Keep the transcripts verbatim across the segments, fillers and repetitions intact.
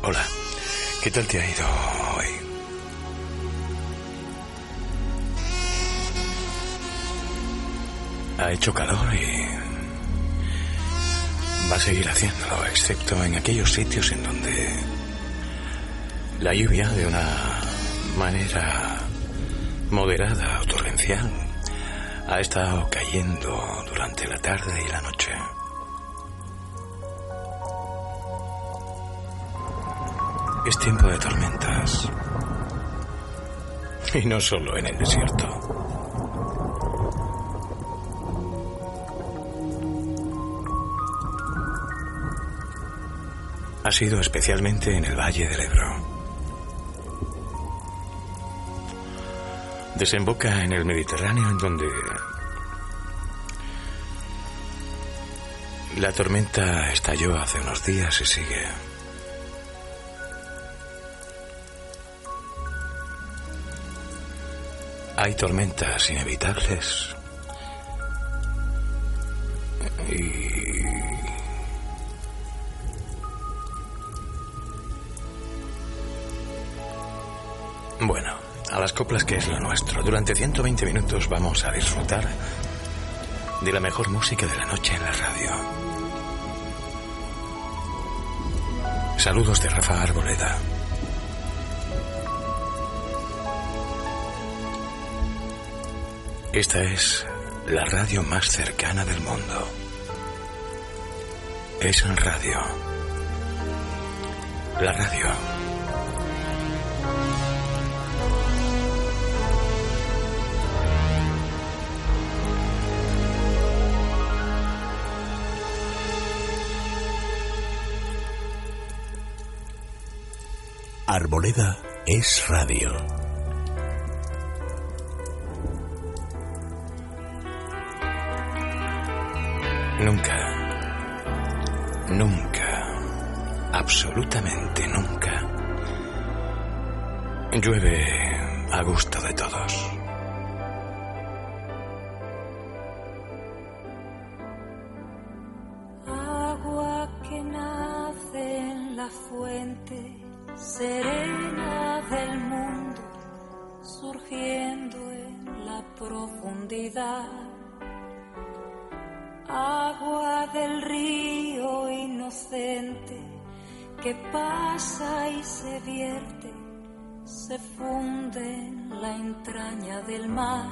Hola, ¿qué tal te ha ido hoy? Ha hecho calor y va a seguir haciéndolo, excepto en aquellos sitios en donde la lluvia, de una manera moderada o torrencial, ha estado cayendo durante la tarde y la noche. Es tiempo de tormentas. Y no solo en el desierto. Ha sido especialmente en el Valle del Ebro. Desemboca en el Mediterráneo, en donde la tormenta estalló hace unos días y sigue. Hay tormentas inevitables y bueno, a las coplas, que es lo nuestro. Durante ciento veinte minutos vamos a disfrutar de la mejor música de la noche en la radio. Saludos de Rafa Arboleda. Esta es la radio más cercana del mundo. Es en radio. La radio. Arboleda es radio. Nunca, nunca, absolutamente nunca, llueve a gusto de todos. Agua que nace en la fuente serena del mundo, surgiendo en la profundidad. Agua del río inocente que pasa y se vierte, se funde en la entraña del mar.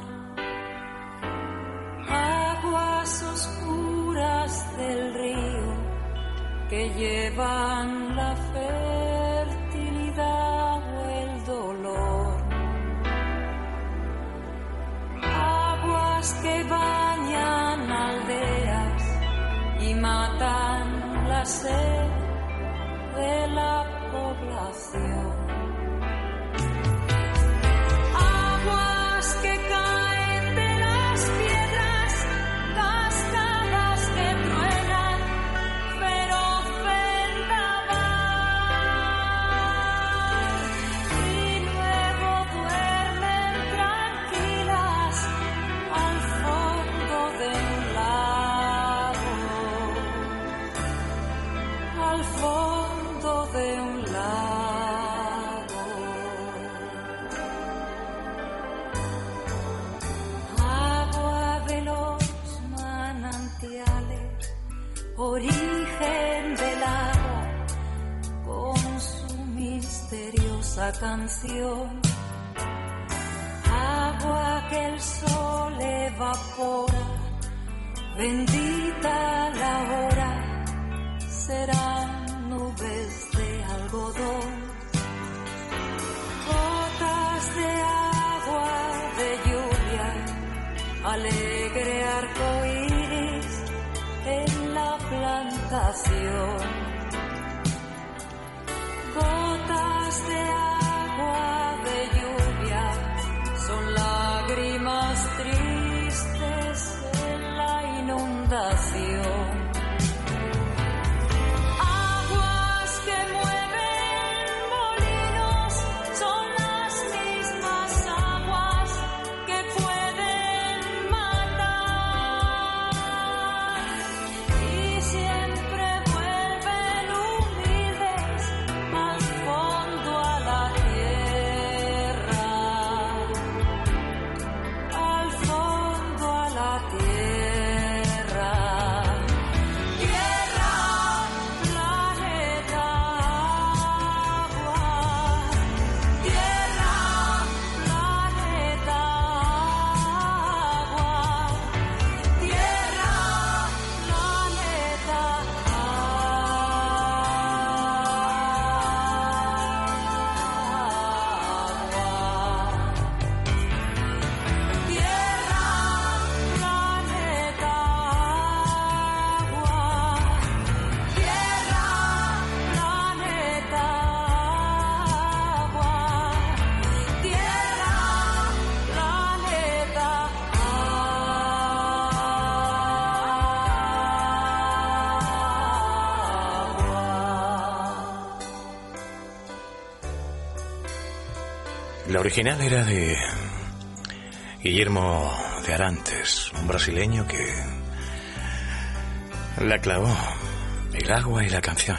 Aguas oscuras del río que llevan la fertilidad o el dolor. Aguas que bañan aldeas y matan la sed de la población. Aguas que caen de las piedras, cascadas que truenan, feroz vendaval, y luego duermen tranquilas al fondo de un lago, al fondo de un lago. Agua de los manantiales, origen del agua, con su misteriosa canción. Agua que el sol evapora, bendita la hora, serán nubes de algodón. Gotas de agua de lluvia, alegre arco iris en la plantación. Gotas de agua de lluvia son lágrimas tristes en la inundación. Aguas que mueven molinos son las mismas aguas que pueden matar, y siempre vuelven humildes al La original era de Guillermo de Arantes, un brasileño que la clavó, el agua y la canción.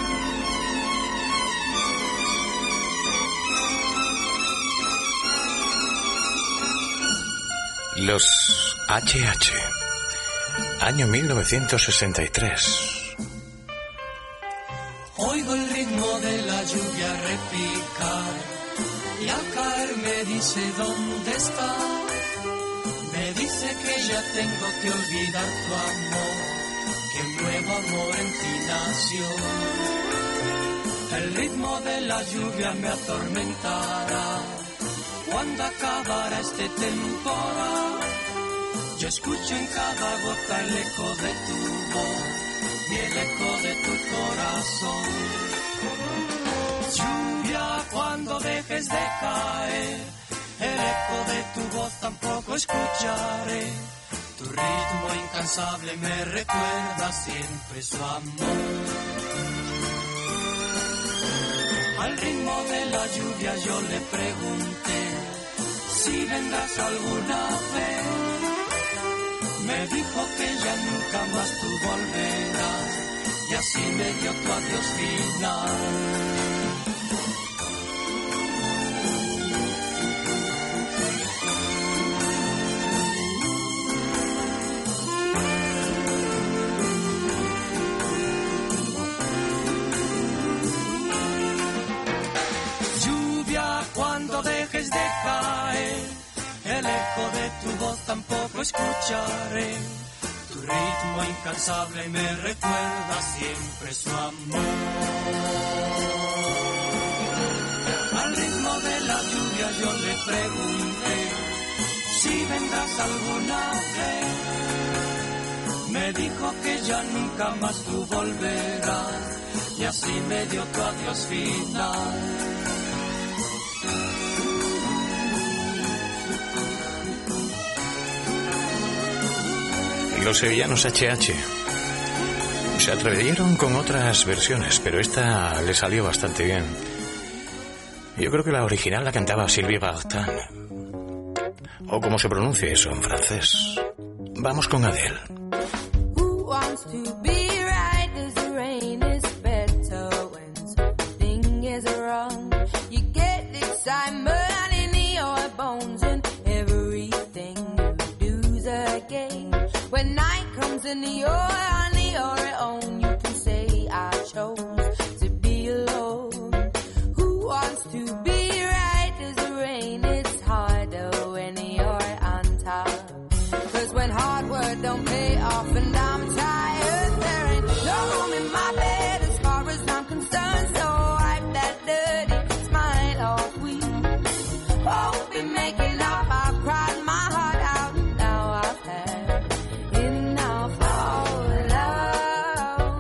Los H H, año mil novecientos sesenta y tres. Oigo el ritmo de la lluvia repicar y al caer me dice dónde está. Me dice que ya tengo que olvidar tu amor, que un nuevo amor en ti nació. El ritmo de la lluvia me atormentará cuando acabará este temporal. Yo escucho en cada gota el eco de tu voz y el eco de tu corazón. Lluvia, cuando dejes de caer, el eco de tu voz tampoco escucharé. Tu ritmo incansable me recuerda siempre su amor. Al ritmo de la lluvia yo le pregunté si vendrás alguna vez. Me dijo que ya nunca más tú volverás y así me dio tu adiós final. Lluvia, cuando dejes de caer, el eco de tu voz tampoco escucharé. Tu ritmo incansable me recuerda siempre su amor. Al ritmo de la lluvia yo le pregunté si vendrás alguna vez. Me dijo que ya nunca más tú volverás y así me dio tu adiós final. Los sevillanos H H se atrevieron con otras versiones, pero esta le salió bastante bien. Yo creo que la original la cantaba Sylvie Vartan, o como se pronuncia eso en francés. Vamos con Adele. Who wants to be right as the rain is better when something is wrong? You get excitement in your bones and everything you do's a game. When night comes and you're on your own, you can say I chose to be alone. Who wants to be right as the rain? It's harder when you're on top. 'Cause when hard work don't pay off and I'm tired, there ain't no room in my bed as far as I'm concerned. So wipe that dirty smile off. We won't be making up. I've cried my heart out. Now I've had enough of love.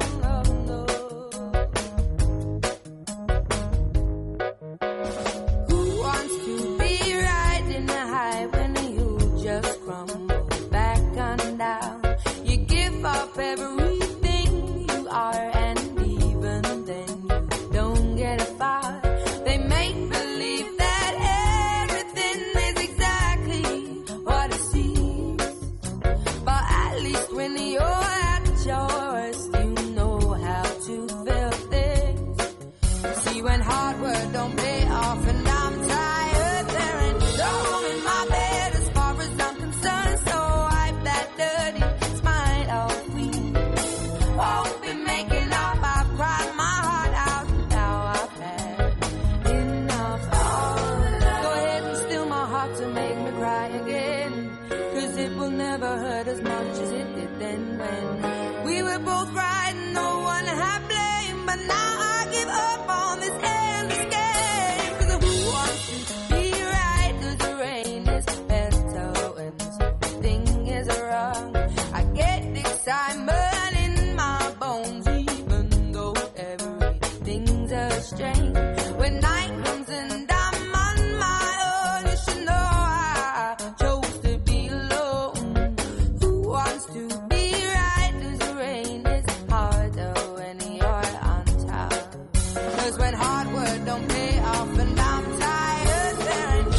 Who wants to be right in the high when you just crumble back and down? You give up everything you are, and even then you don't get far. They make believe that everything is exactly what it seems, but at least when you're at your worst, you know how to feel things. See, when hard work don't pay off and I'm tired, there ain't no room in my bed as far as I'm concerned. So wipe that dirty smile off. We won't be making up. I've cried my heart out. Now I've had enough of love. Go ahead and steal my heart to make me cry again. 'Cause it will never hurt as much as it did then when we were both right and no one had blame. But now I give up on this endless game. 'Cause who wants to be right as the rain is better when something is wrong? I get excitement in my bones even though everything's a strain. When night comes and I'm on my own, you should know I chose to be alone. Who wants to be right as the rain is harder when you're on top? 'Cause when hard work don't pay off and I'm tired, there ain't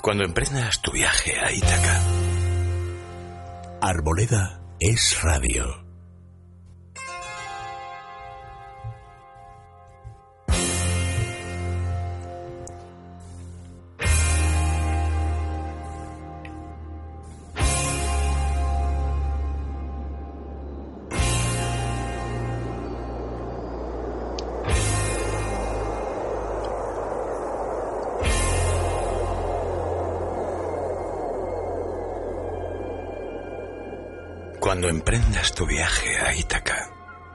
Cuando emprendas tu viaje a Ítaca. Arboleda es radio. Cuando emprendas tu viaje a Ítaca,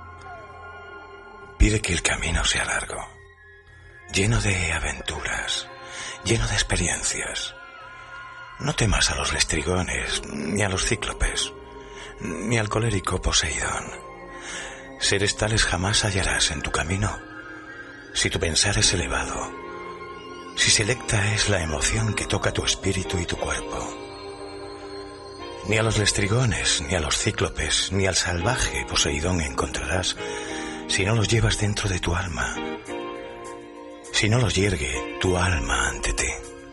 pide que el camino sea largo, lleno de aventuras, lleno de experiencias. No temas a los lestrigones, ni a los cíclopes, ni al colérico Poseidón. Seres tales jamás hallarás en tu camino, si tu pensar es elevado, si selecta es la emoción que toca tu espíritu y tu cuerpo. Ni a los lestrigones, ni a los cíclopes, ni al salvaje Poseidón encontrarás si no los llevas dentro de tu alma, si no los yergue tu alma ante ti.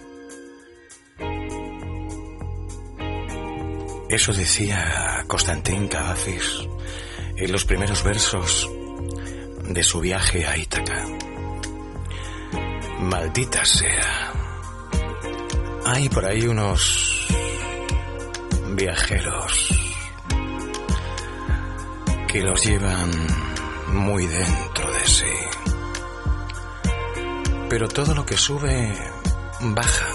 Eso decía Constantin Cavafis en los primeros versos de su viaje a Ítaca. Maldita sea. Hay por ahí unos viajeros que los llevan muy dentro de sí, pero todo lo que sube baja,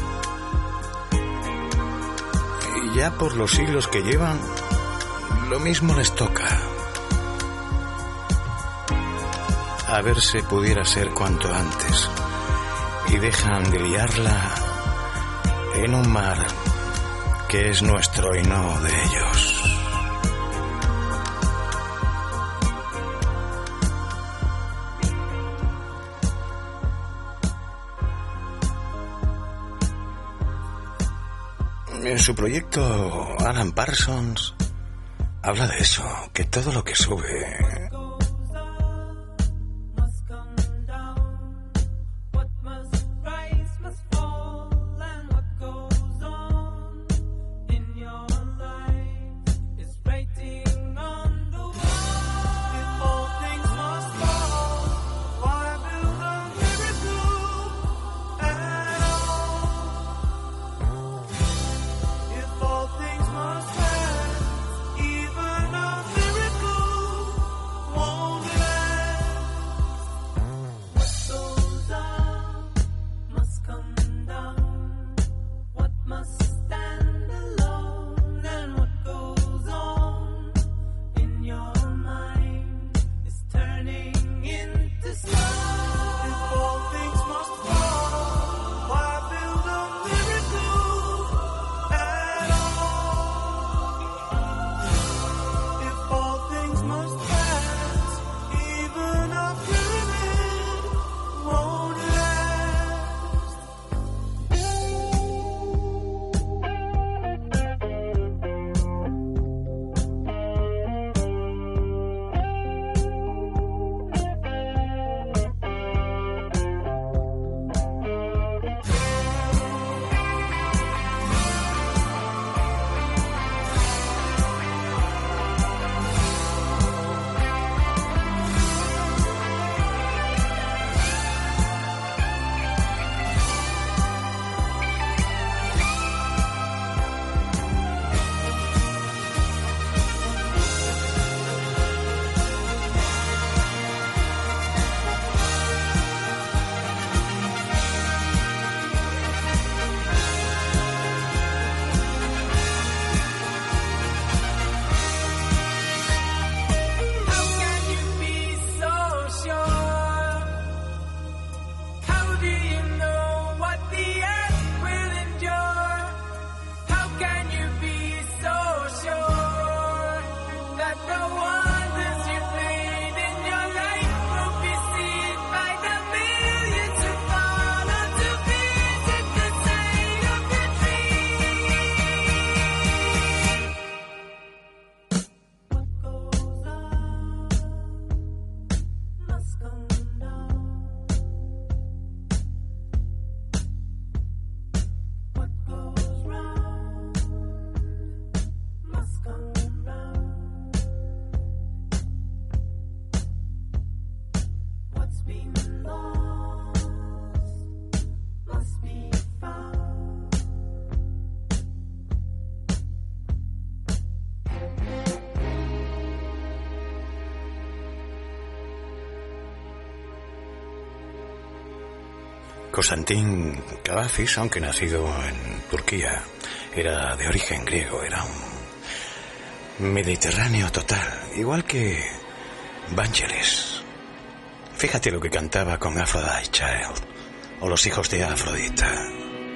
y ya por los siglos que llevan lo mismo les toca. A ver si pudiera ser cuanto antes, y dejan de liarla en un mar que es nuestro y no de ellos. En su proyecto, Alan Parsons habla de eso, que todo lo que sube Konstantin Kavafis, aunque nacido en Turquía, era de origen griego, era un mediterráneo total, igual que Vangelis. Fíjate lo que cantaba con Aphrodite Child, o los hijos de Afrodita.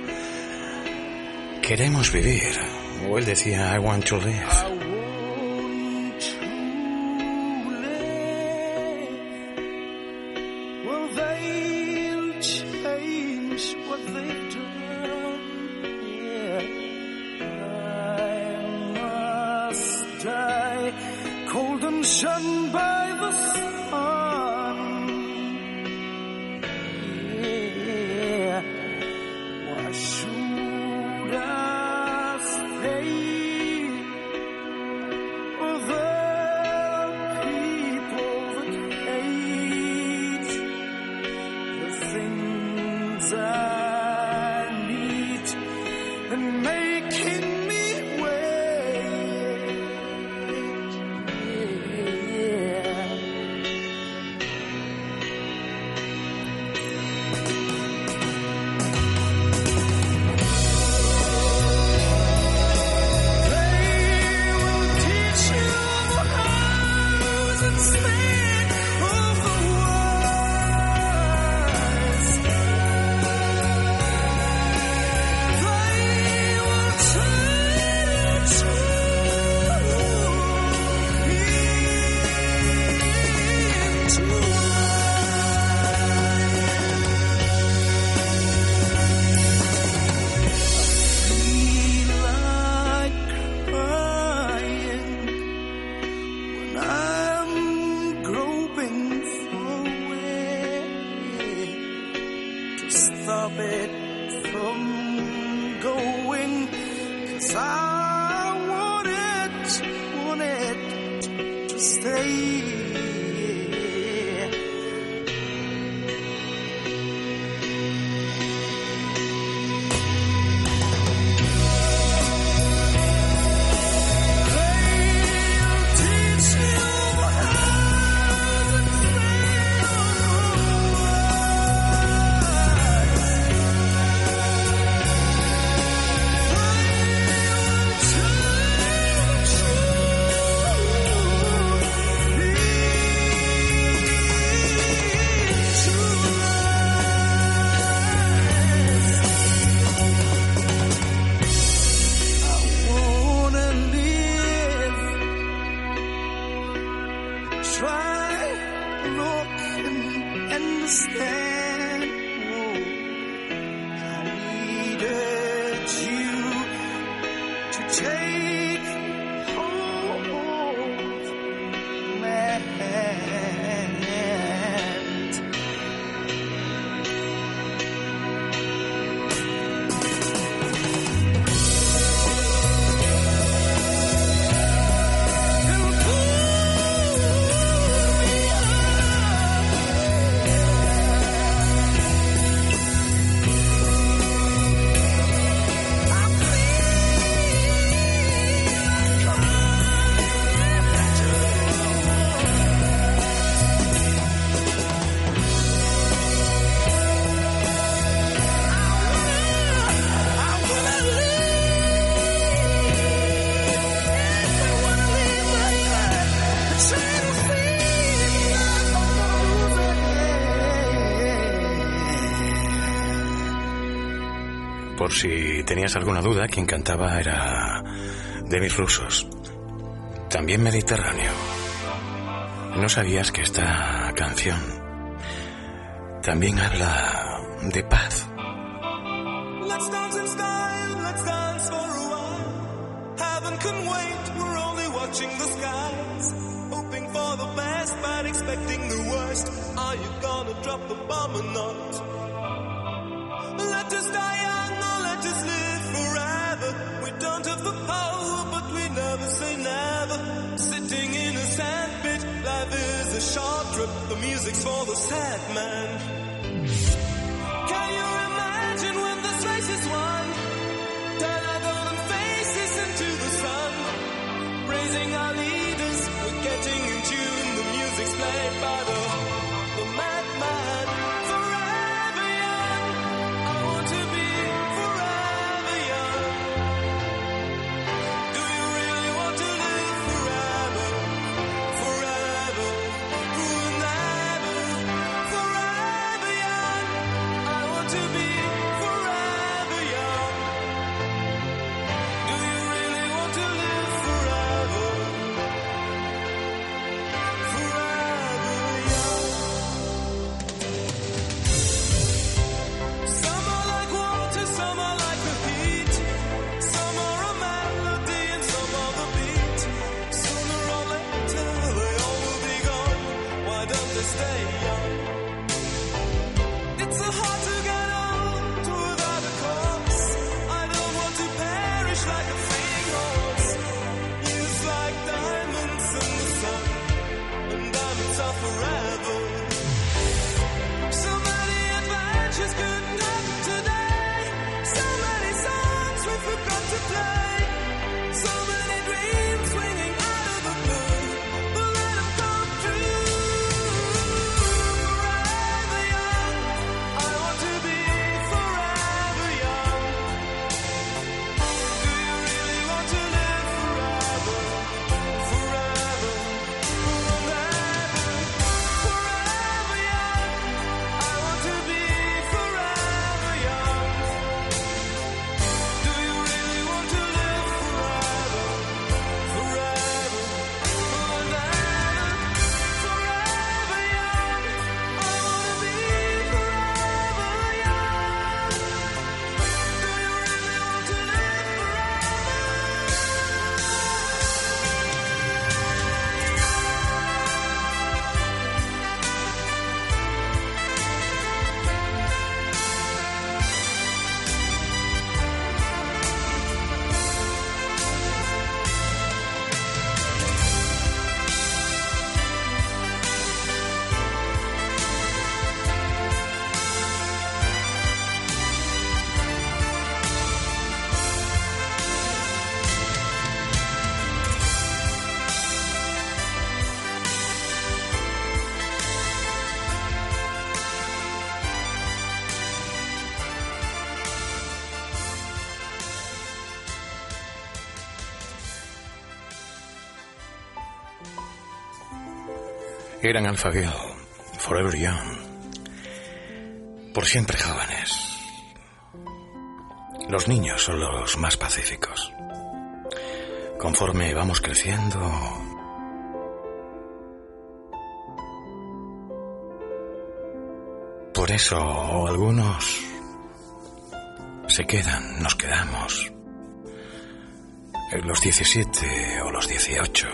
Queremos vivir, o él decía, I want to live. Por si tenías alguna duda, quien cantaba era Demis Roussos, también mediterráneo. ¿No sabías que esta canción también habla de paz? Let's dance in style, let's dance for a while. Heaven can wait, we're only watching the skies. Hoping for the best, but expecting the worst. Are you gonna drop the bomb or not? Let us die young or let us live forever. We don't have the power, but we never say never. Sitting in a sandpit, life is a short trip. The music's for the sad man. Can you imagine when this race is won? Turn our golden faces into the sun. Praising our leaders, we're getting in tune. The music's played by the, the madman. Forever young, Eran Alphaville, Forever Young, por siempre jóvenes. Los niños son los más pacíficos. Conforme vamos creciendo, por eso algunos se quedan, nos quedamos, los diecisiete o los dieciocho.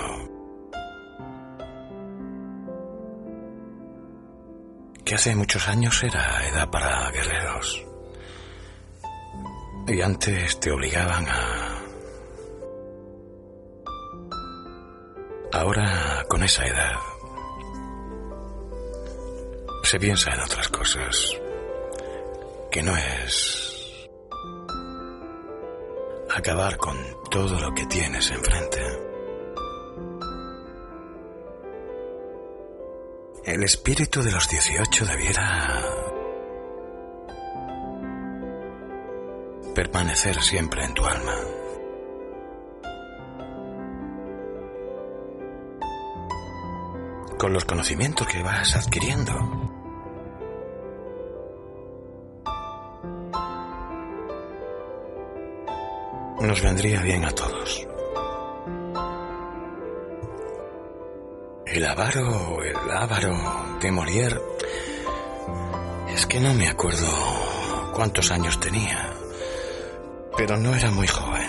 Que hace muchos años era edad para guerreros. Y antes te obligaban a... Ahora, con esa edad, se piensa en otras cosas, que no es acabar con todo lo que tienes enfrente. El espíritu de los dieciocho debiera permanecer siempre en tu alma. Con los conocimientos que vas adquiriendo. Nos vendría bien a todos. El avaro, el avaro de Molière, es que no me acuerdo cuántos años tenía, pero no era muy joven.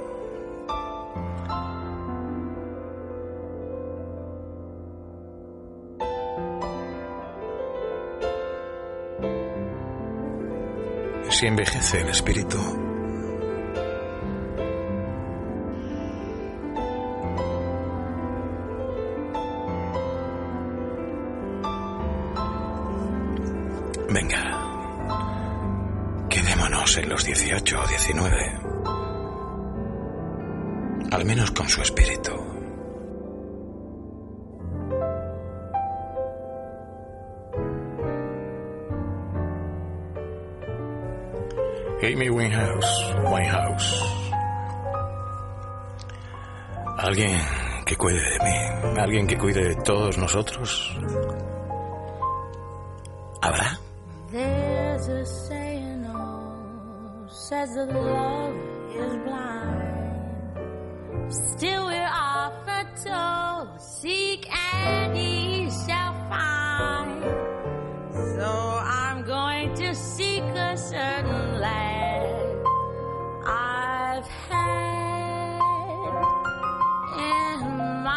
Si envejece el espíritu, venga, quedémonos en los dieciocho o diecinueve, al menos con su espíritu. Amy Winehouse, Winehouse. Alguien que cuide de mí, alguien que cuide de todos nosotros. ¿Habrá? There's a saying, oh, says that love is blind. Still we're often told, seek and ye shall find. So I'm going to seek a certain land I've had in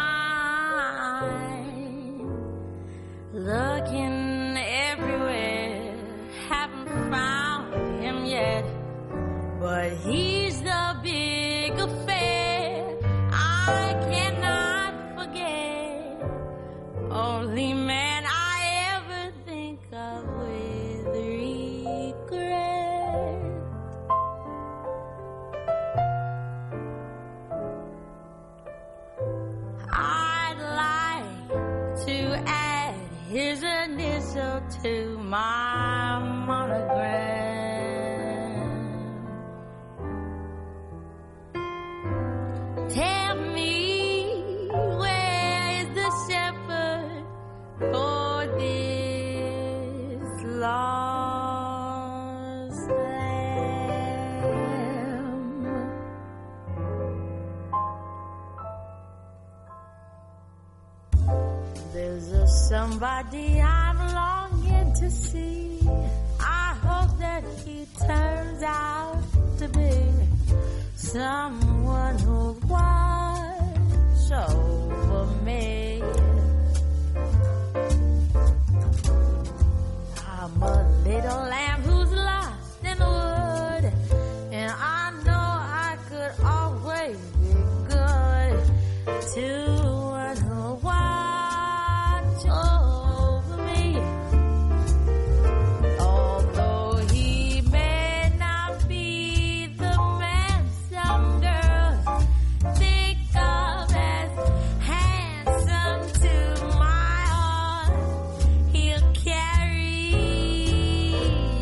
mind. Looking everywhere, haven't found him yet, but he's the big affair I cannot forget. Only man I ever think of with regret. I'd like to add his initial to my monogram. Tell me, where is the shepherd for this lost lamb? There's a somebody I'm longing to see. I hope that he turns out to be someone who'll watch over me. I'm a little lamb who's lost in the wood, and I know I could always be good to one who'll watch over me. Although he may not be the man some girls think of as handsome, to my heart he'll carry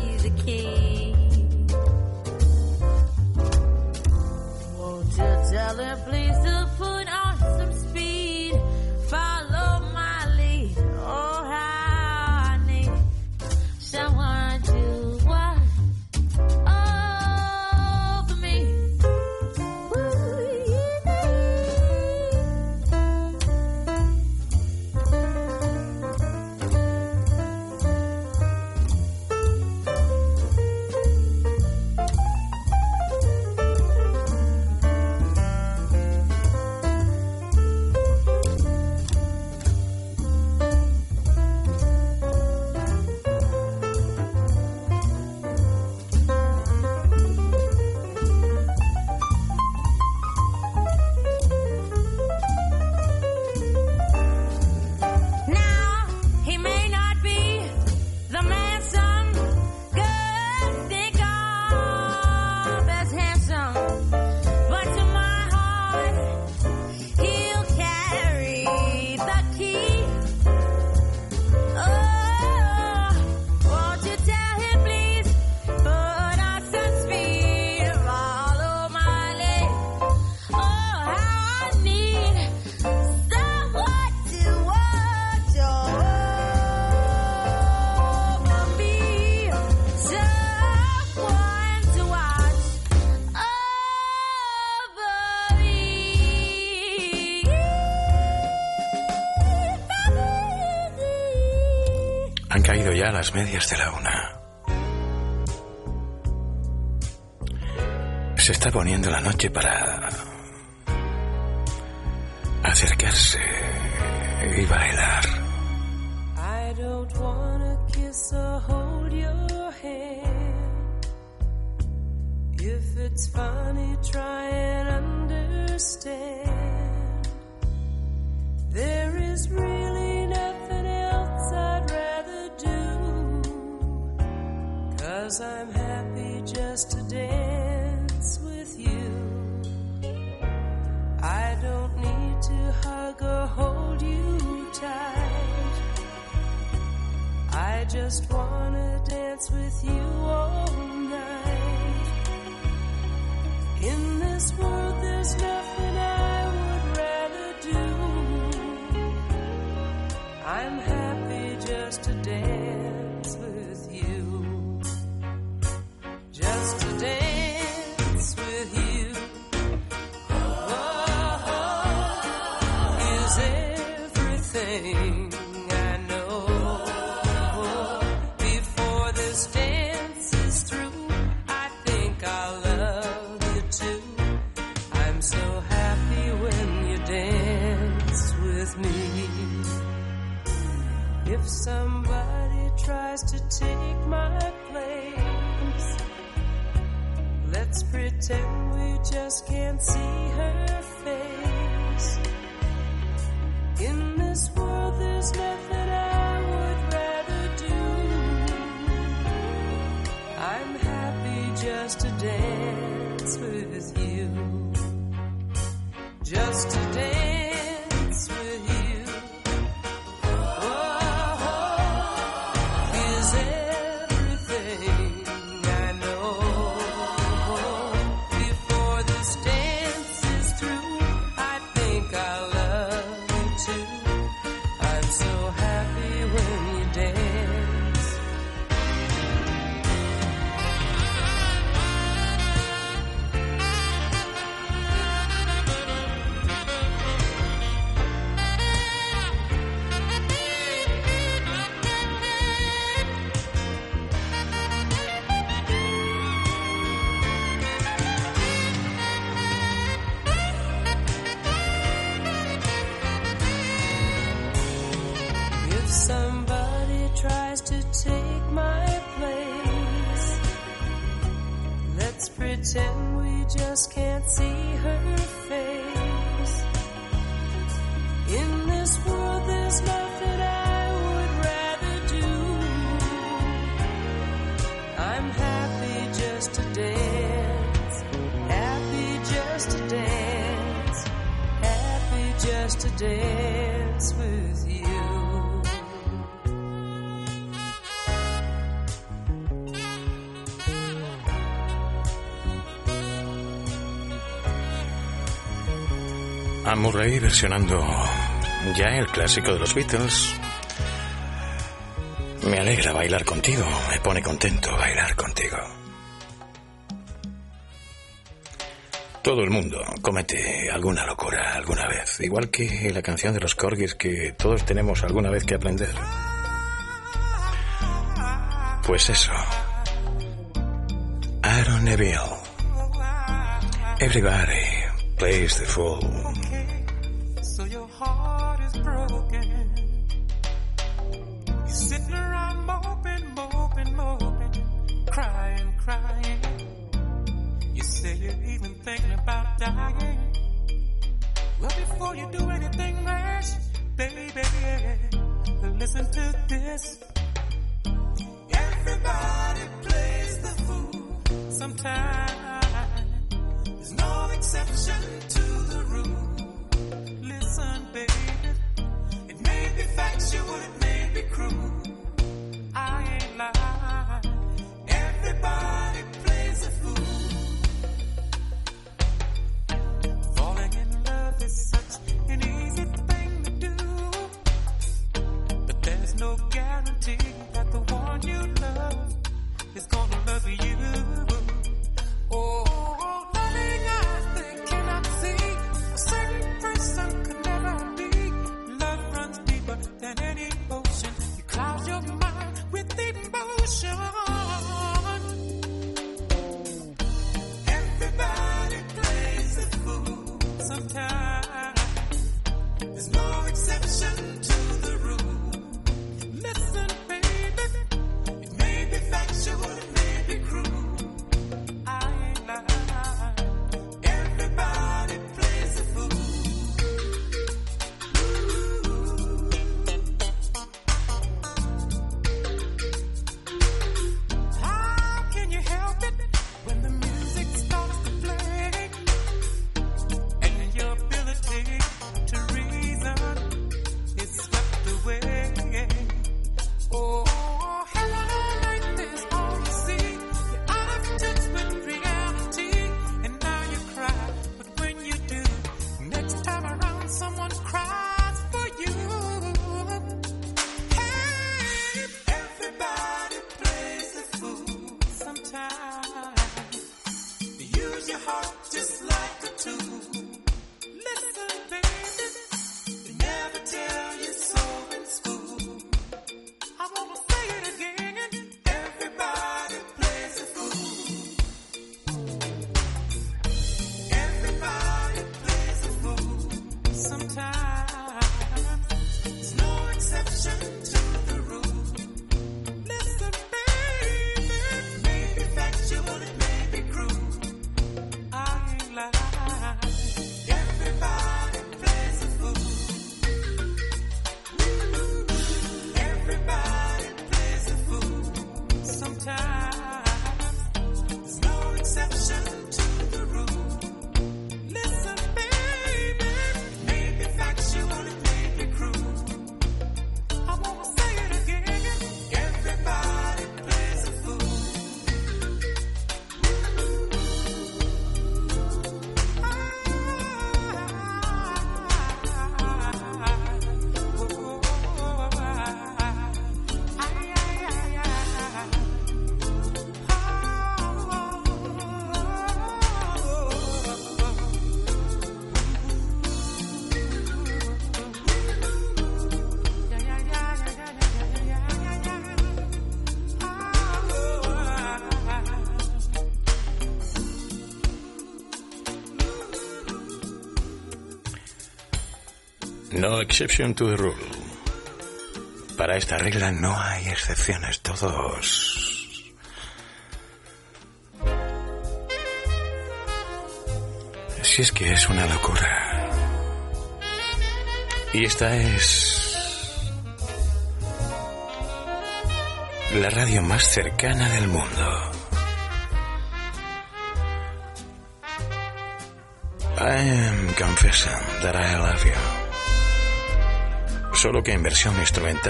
Han caído ya las medias de la una. Se está poniendo la noche para acercarse y bailar. I don't wanna kiss or hold your hand. If it's funny, try and understand. There is really nothing else I'd rather do, 'cause I'm happy just to dance with you. I don't need to hug or hold you tight. I just wanna dance with you all night. In this world there's nothing I would rather do. I'm happy just to dance with you. Just to dance with you. Oh, is everything I know. Before this dance is through, I think I'll love you too. I'm so happy when you dance with me. If somebody tries to take my place, let's pretend we just can't see her face. In this world there's nothing I would rather do. I'm happy just to dance with you. Just to dance with you. Somebody tries to take my place, let's pretend we just can't see her face. In this world there's nothing I would rather do. I'm happy just to dance, happy just to dance, happy just to dance with you. A Murray versionando ya el clásico de los Beatles. Me alegra bailar contigo, me pone contento bailar contigo. Todo el mundo comete alguna locura alguna vez, igual que la canción de los Corgis que todos tenemos alguna vez que aprender. Pues eso. Aaron Neville. Everybody plays the fool. So your heart is broken. You're sitting around moping, moping, moping, crying, crying. You say you're even thinking about dying. Well, before you do anything rash, baby, listen to this. Everybody plays the fool sometimes. There's no exception to the rule. Listen, baby, it may be factual, it may be cruel. I ain't lying. Everybody plays a fool. Falling in love is such an easy thing to do, but there's no guarantee that the one you love is gonna love you. Oh, loving eyes that cannot see. There's no exception to the rule. Listen, baby, maybe factual, it may be cruel. I ain't lying. Everybody plays a fool. Everybody plays a fool. Sometimes there's no exception to the rule. Listen, baby, it may be factual, it may be cruel. I wanna say it again. Everybody plays a fool. No exception to the rule. Para esta regla no hay excepciones, todos. Si es que es una locura. Y esta es la radio más cercana del mundo. I am confessing that I love you. Solo que en versión instrumental.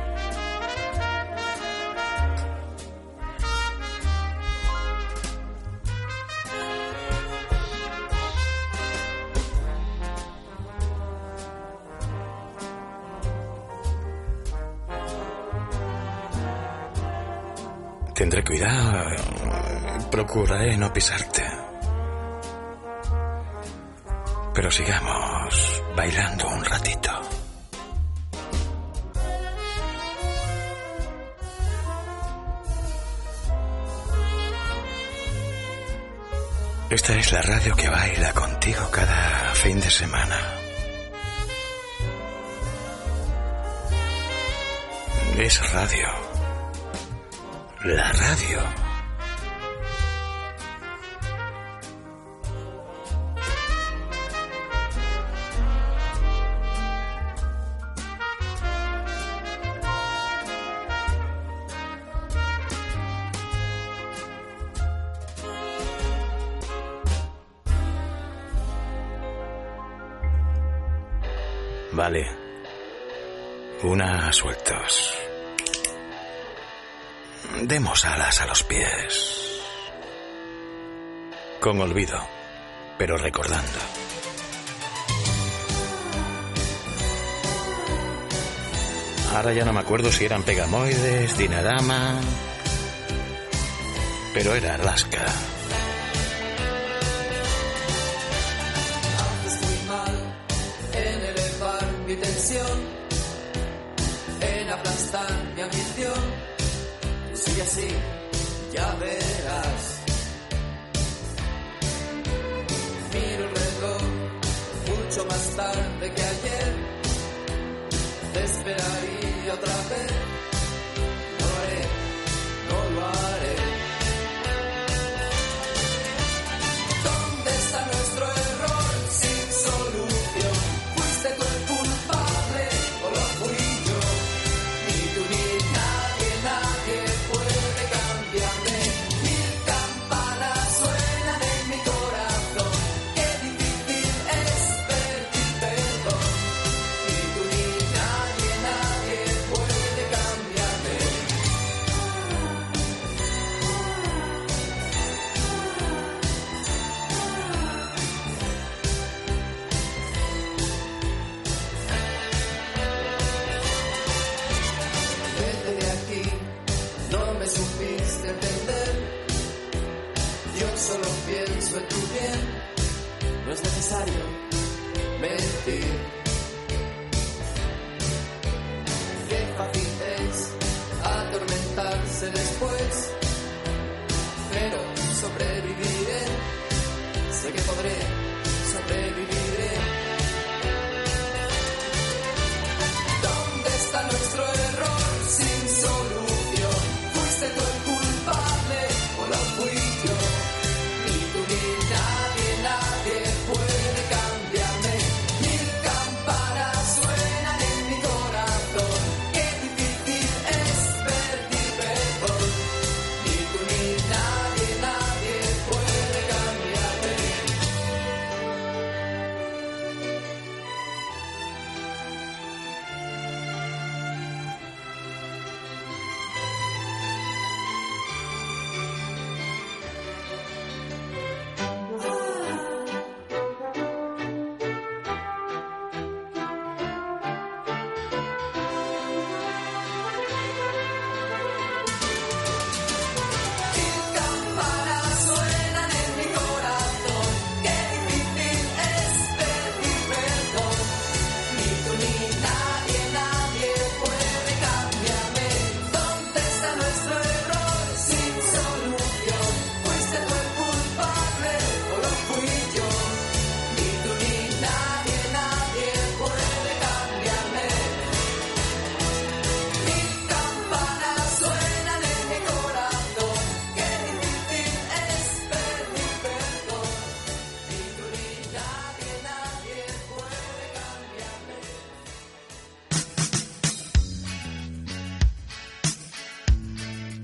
Tendré cuidado, procuraré no pisarte. Pero sigamos bailando un ratito. Esta es la radio que baila contigo cada fin de semana. Es radio. La radio. Vale. Una sueltos. Demos alas a los pies. Con olvido, pero recordando. Ahora ya no me acuerdo si eran Pegamoides, Dinarama, pero era Alaska. Mi tensión, en aplastar mi ambición. Sigue así, ya verás. Miro el reloj, mucho más tarde que ayer. Te esperaría otra vez. No lo haré, no lo haré. ¿Dónde está nuestro error sin solución? Fuiste tú el culpable o lo fui yo. Ni tú ni nadie, nadie puede cambiarme. Mil campanas suenan en mi corazón. Qué difícil es pedir perdón. Ni tú ni nadie, nadie puede cambiarme. Vete de aquí, no me supiste entender. Yo solo pienso en tu bien. No es necesario mentir. Qué fácil es atormentarse después. Pero sobreviviré. Sé que podré, sobreviviré.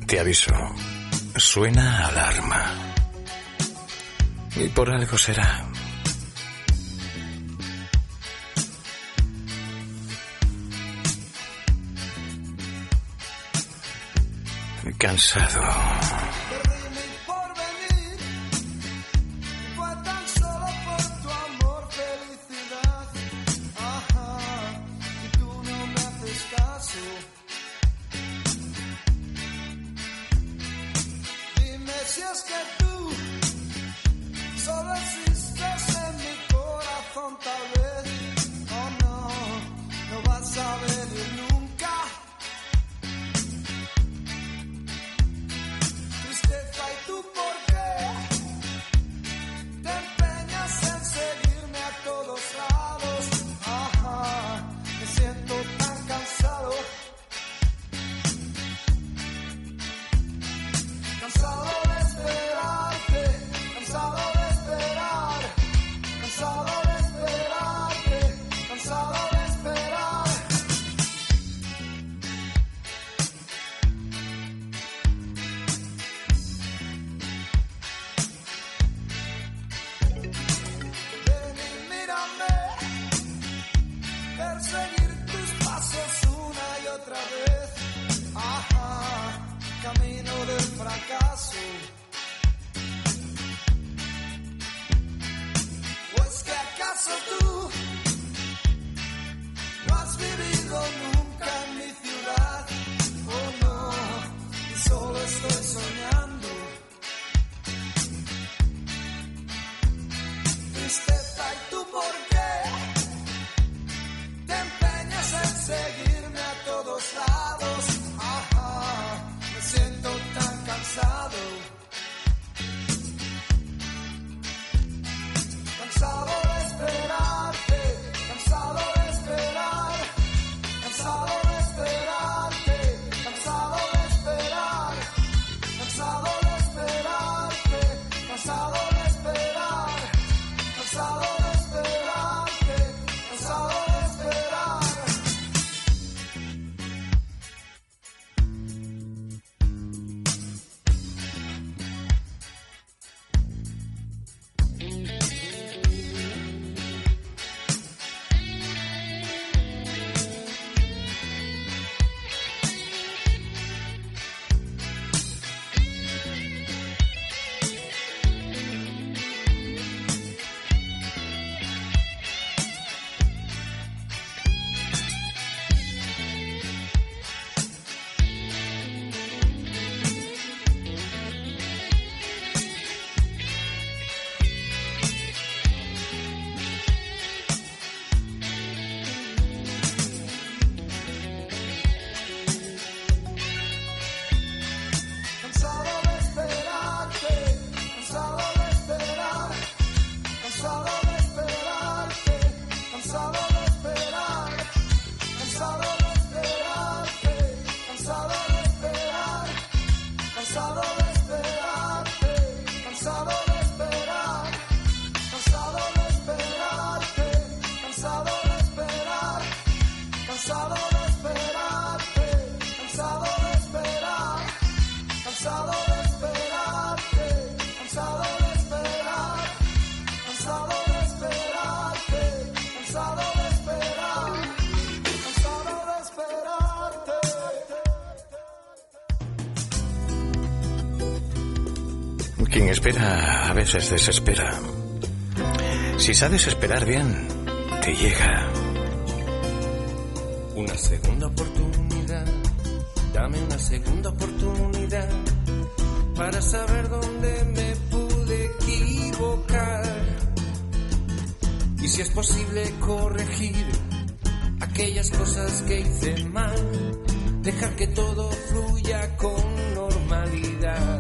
Te aviso, suena alarma. Y por algo será. Cansado. Perdí mi porvenir, fue tan solo por tu amor, felicidad. Ajá, y tú no me haces caso. Dime si es que tú solo existes en mi corazón, tal vez. Oh no, no vas a venir nunca. ¿Y tú por qué te empeñas en seguirme a todos lados? Ajá, me siento tan cansado. Cansado de esperarte, cansado de esperar, cansado de esperarte, cansado de esperar. Perseguir tus pasos una y otra vez. Ajá, camino del fracaso. ¿O es que acaso tú no has vivido nunca en mi ciudad? Oh no, y solo estoy soñando. Tristeza, ¿y tú por qué te empeñas en seguirme a todos lados? Ajá, me siento tan cansado. Cansado de esperarte, cansado de esperar, cansado de esperarte, cansado de esperar, cansado de esperarte, cansado de esperar, cansado de esperarte, cansado de esperar. Quien espera a veces desespera. Si sabes esperar bien, te llega. Una segunda oportunidad, dame una segunda oportunidad para saber dónde me pude equivocar. Y si es posible corregir aquellas cosas que hice mal, dejar que todo fluya con normalidad.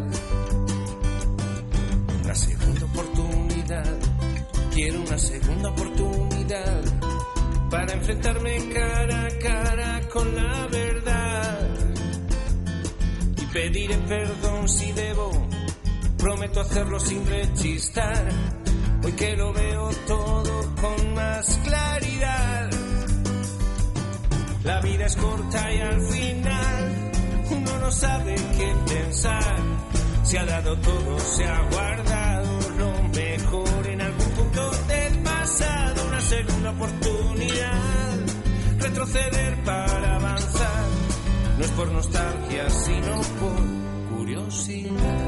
Una segunda oportunidad, quiero una segunda oportunidad para enfrentarme cara a cara con la verdad. Y pediré perdón si debo, prometo hacerlo sin rechistar, hoy que lo veo todo con más claridad. La vida es corta y al final Uno no sabe qué pensar, se ha dado todo, se ha guardado lo mejor en algún punto del pasado, una segunda oportunidad, retroceder para avanzar, no es por nostalgia sino por curiosidad.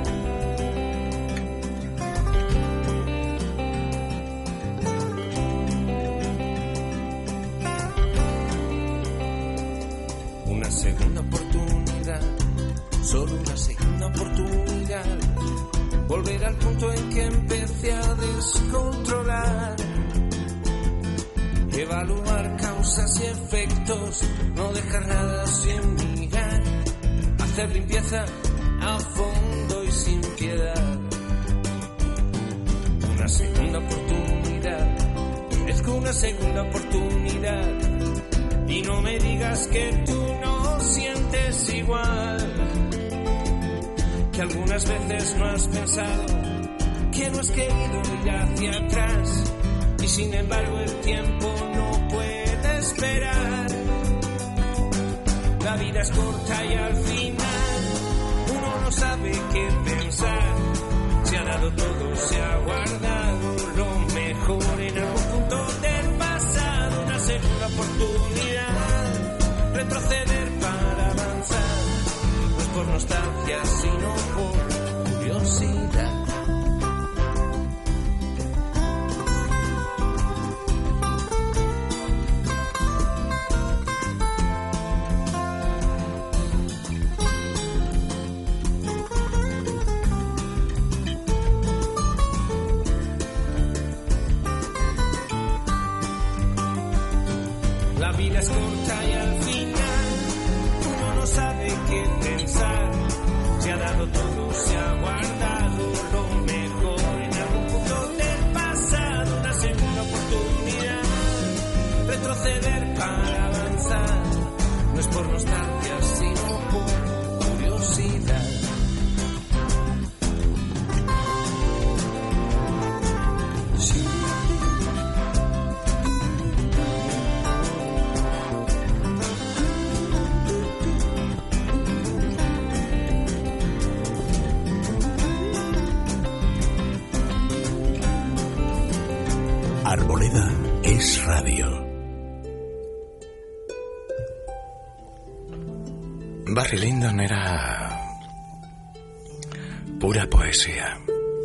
Una segunda oportunidad, solo una segunda oportunidad, volver al punto en que empecé a descontrolar, evaluar causas y efectos, no dejar nada sin mirar, hacer limpieza a fondo y sin piedad. Una segunda oportunidad, merezco una segunda oportunidad, y no me digas que tú no sientes igual, que algunas veces no has pensado, que no has querido ir hacia atrás, y sin embargo el tiempo no puede esperar. La vida es corta y al final uno no sabe qué pensar, se ha dado todo, se ha guardado lo mejor en algún punto del pasado, una segunda oportunidad, retroceder para avanzar, no es por nostalgia sino por curiosidad. La vida es corta y al final uno no sabe qué pensar, se ha dado todo, se ha guardado lo mejor en algún punto del pasado, una segunda oportunidad, retroceder para avanzar, no es por nostalgia sino por curiosidad. Arboleda es radio. Barry Lyndon era pura poesía.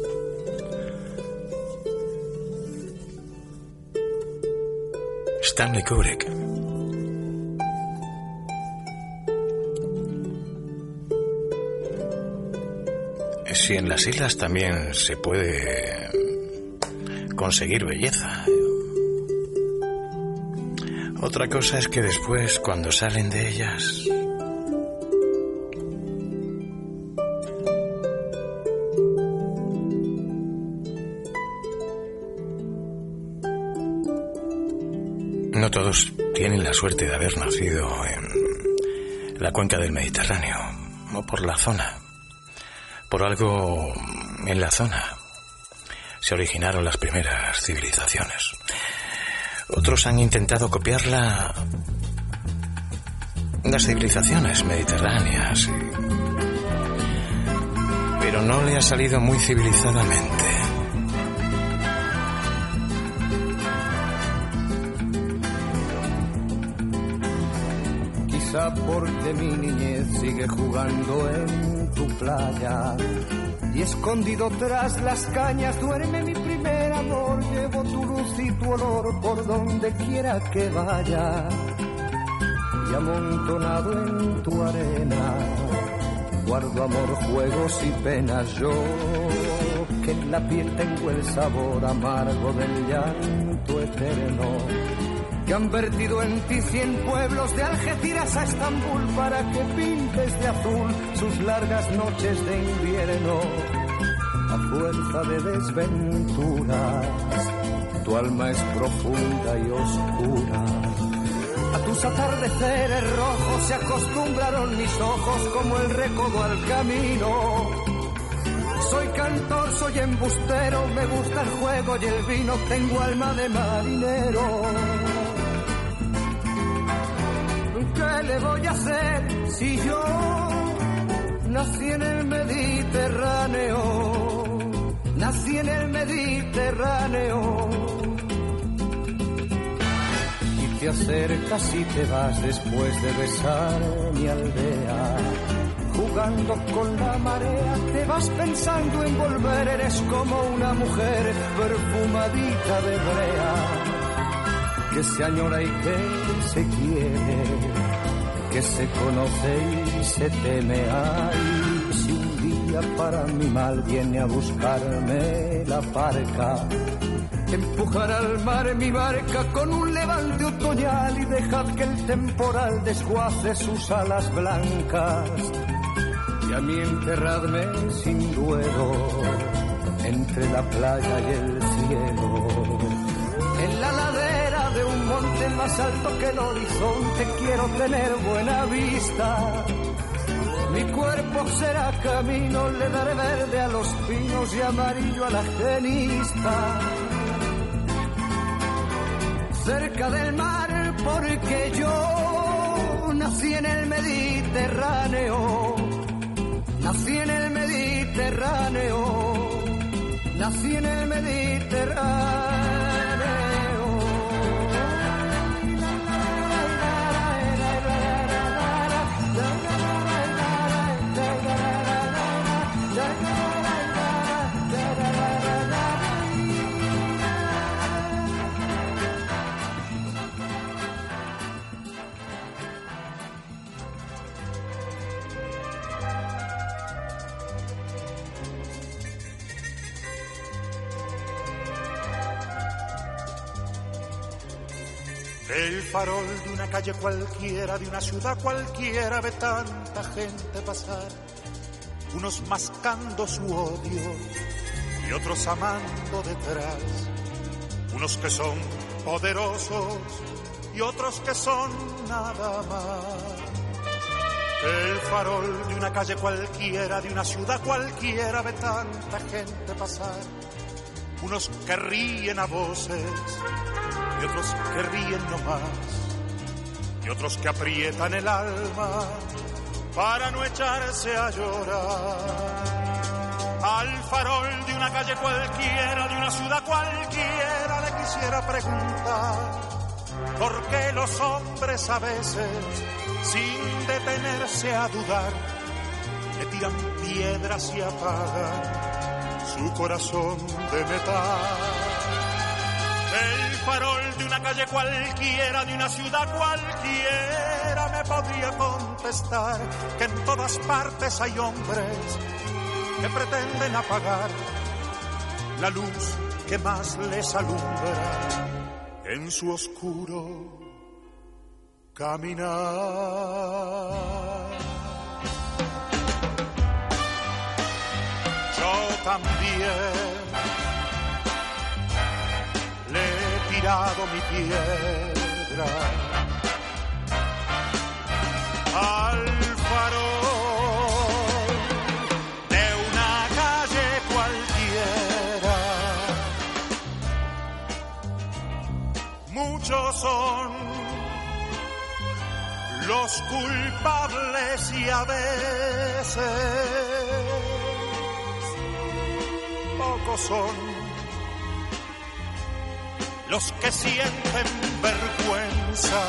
Stanley Kubrick. Si en las islas también se puede conseguir belleza. Otra cosa es que después, cuando salen de ellas, no todos tienen la suerte de haber nacido en la cuenca del Mediterráneo o por la zona. Por algo en la zona se originaron las primeras civilizaciones. Otros han intentado copiarla, las civilizaciones mediterráneas, pero no le ha salido muy civilizadamente. Quizá porque mi niñez sigue jugando en tu playa y escondido tras las cañas duerme mi primer amor. Llevo tu luz y tu olor por donde quiera que vaya, y amontonado en tu arena guardo amor, juegos y penas. Yo que en la piel tengo el sabor amargo del llanto eterno, que han vertido en ti cien pueblos de Algeciras a Estambul para que pintes de azul sus largas noches de invierno. A fuerza de desventuras, tu alma es profunda y oscura. A tus atardeceres rojos se acostumbraron mis ojos como el recodo al camino. Soy cantor, soy embustero, me gusta el juego y el vino, tengo alma de marinero. ¿Qué le voy a hacer si yo nací en el Mediterráneo, nací en el Mediterráneo. Y te acercas y te vas después de besar mi aldea. Jugando con la marea, te vas pensando en volver. Eres como una mujer perfumadita de brea, que se añora y que se quiere, que se conoce y se teme. Ay, si un día para mi mal viene a buscarme la barca, empujar al mar mi barca con un levante otoñal y dejad que el temporal desguace sus alas blancas. Y a mí enterradme sin duelo entre la playa y el cielo, en la ladera de un monte más alto que el horizonte. Quiero tener buena vista, mi cuerpo será camino, le daré verde a los pinos y amarillo a la genista. Cerca del mar, porque yo nací en el Mediterráneo, nací en el Mediterráneo, nací en el Mediterráneo. El farol de una calle cualquiera, de una ciudad cualquiera, ve tanta gente pasar, unos mascando su odio y otros amando detrás, unos que son poderosos y otros que son nada más. El farol de una calle cualquiera, de una ciudad cualquiera, ve tanta gente pasar, unos que ríen a voces y otros que ríen no más, y otros que aprietan el alma para no echarse a llorar. Al farol de una calle cualquiera, de una ciudad cualquiera, le quisiera preguntar por qué los hombres a veces, sin detenerse a dudar, le tiran piedras y apagan su corazón de metal. El farol de una calle cualquiera, de una ciudad cualquiera, me podría contestar que en todas partes hay hombres que pretenden apagar la luz que más les alumbra en su oscuro caminar. Yo también le he tirado mi piedra al farol de una calle cualquiera. Muchos son los culpables y a veces pocos son los que sienten vergüenza.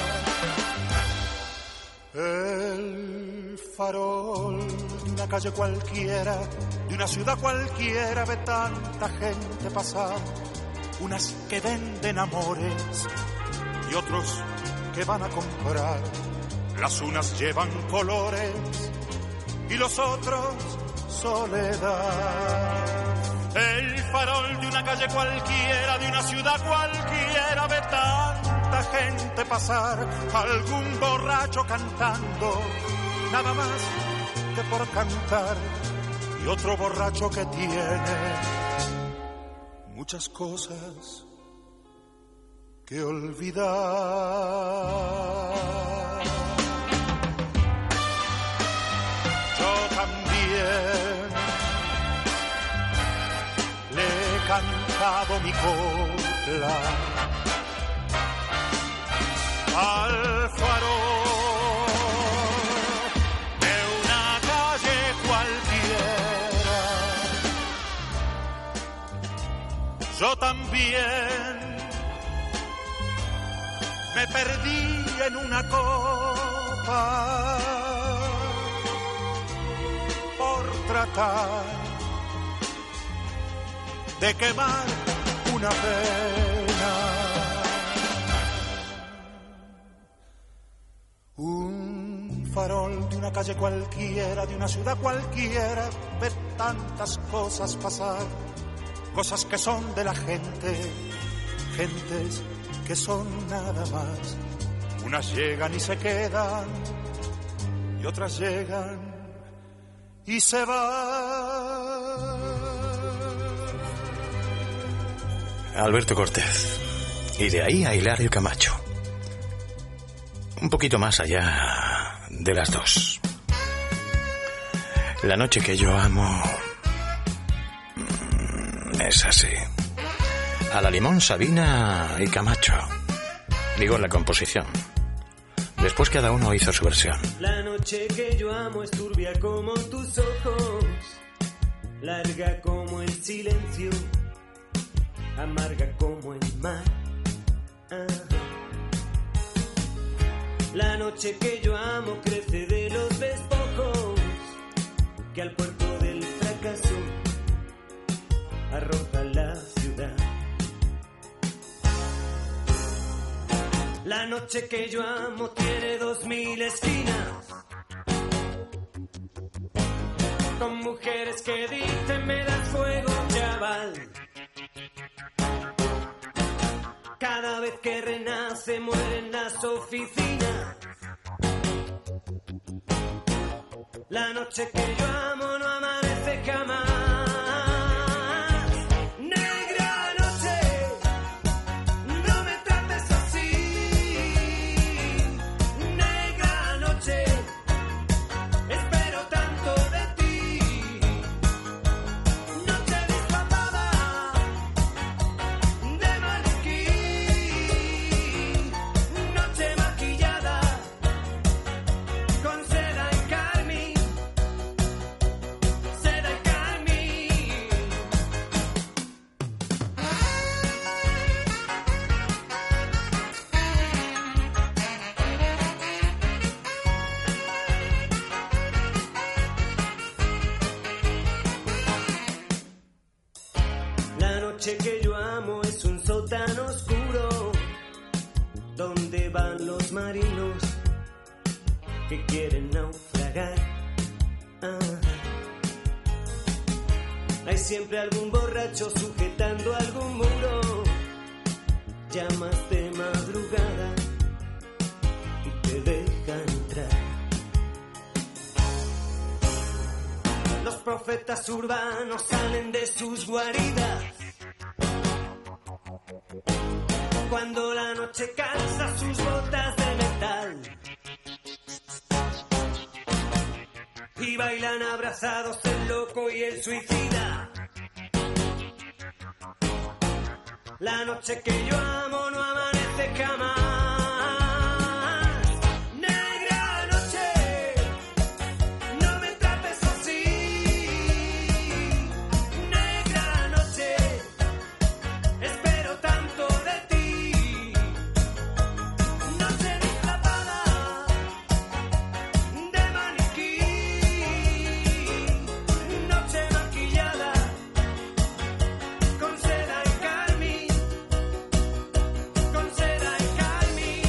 El farol de una calle cualquiera, de una ciudad cualquiera, ve tanta gente pasar, unas que venden amores y otros que van a comprar. Las unas llevan colores y los otros soledad. El farol de una calle cualquiera, de una ciudad cualquiera, ve tanta gente pasar, algún borracho cantando, nada más que por cantar, y otro borracho que tiene muchas cosas que olvidar. Yo también le he cantado mi copla al farol de una calle yo también me perdí en una copa por tratar de quemar una pena. Un farol de una calle cualquiera, de una ciudad cualquiera, ve tantas cosas pasar, cosas que son de la gente, gentes que son nada más. Unas llegan y se quedan, y otras llegan y se van. Alberto Cortés, y de ahí a Hilario Camacho. Un poquito más allá de las dos. La noche que yo amo es así. A la limón, Sabina y Camacho. Digo, en la composición. Después cada uno hizo su versión. La noche que yo amo es turbia como tus ojos, larga como el silencio, amarga como el mar. Ah. La noche que yo amo crece de los despojos que al puerto del fracaso arroja la ciudad. La noche que yo amo tiene dos mil esquinas, con mujeres que dicen me das fuego, chaval. Cada vez que renace mueren las oficinas. La noche que yo amo no amanece jamás. Negra noche, no me trates así. Negra noche, espero tanto de ti. Noche disfrazada de maniquí. Noche maquillada con seda y carmín. Seda y carmín. La noche que yo amo es un sótano oscuro donde van los marinos que quieren naufragar. Ah. Hay siempre algún borracho sujetando algún muro, llamas de madrugada y te dejan entrar. Los profetas urbanos salen de sus guaridas cuando la noche calza sus botas de metal y bailan abrazados el loco y el suicida. La noche que yo amo no amanece jamás. Negra noche, no me trates así. Negra noche, espero tanto de ti. Noche disfrazada de maniquí. Noche maquillada con seda y carmín. Con seda y carmín.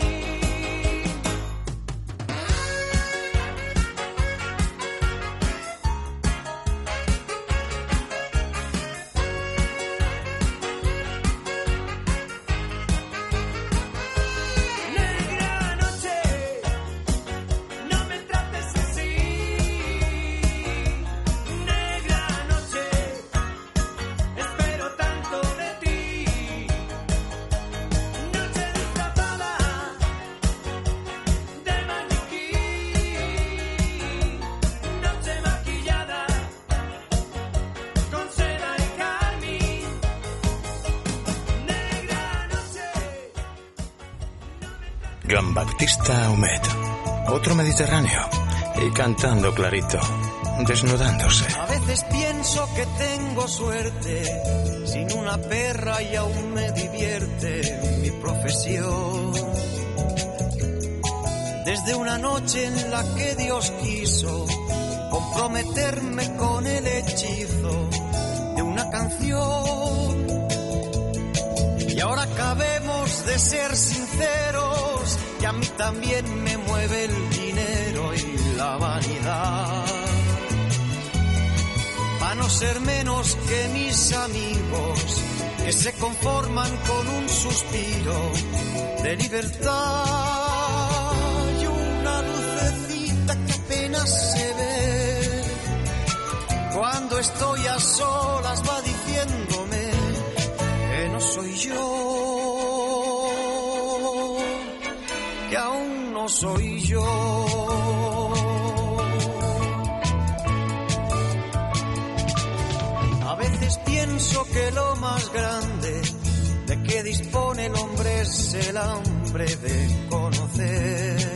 Negra noche, no me trates así. Negra noche, espero tanto de ti. Noche disfrazada de maniquí. Noche maquillada con seda y carmín. Negra noche. Joan Baptista Humet, otro mediterráneo, y cantando clarito, desnudándose. A veces pienso que tengo suerte, sin una una perra y aún me divierte mi profesión. Desde una noche en la que Dios quiso comprometerme con el hechizo de una canción. Y ahora acabemos de ser sinceros, que a mí también me mueve el dinero y la vanidad. Para no ser menos que mis amigos, que se conforman con un suspiro de libertad. Y una lucecita que apenas se ve, cuando estoy a solas va diciéndome que no soy yo, que aún no soy yo. A veces pienso que lo más grande de que dispone el hombre es el hambre de conocer.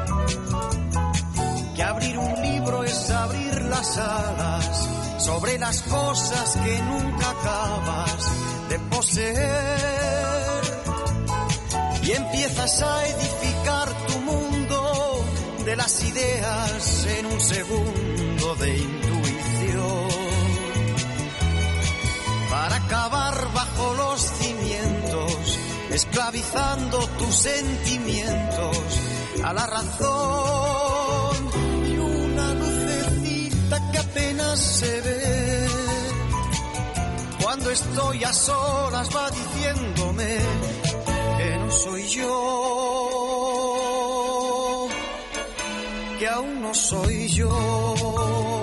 Que abrir un libro es abrir las alas sobre las cosas que nunca acabas de poseer. Y empiezas a edificar tu mundo de las ideas en un segundo de intuición. Para acabar bajo los cimientos, esclavizando tus sentimientos a la razón. Y una lucecita que apenas se ve, cuando estoy a solas va diciéndome que no soy yo, que aún no soy yo.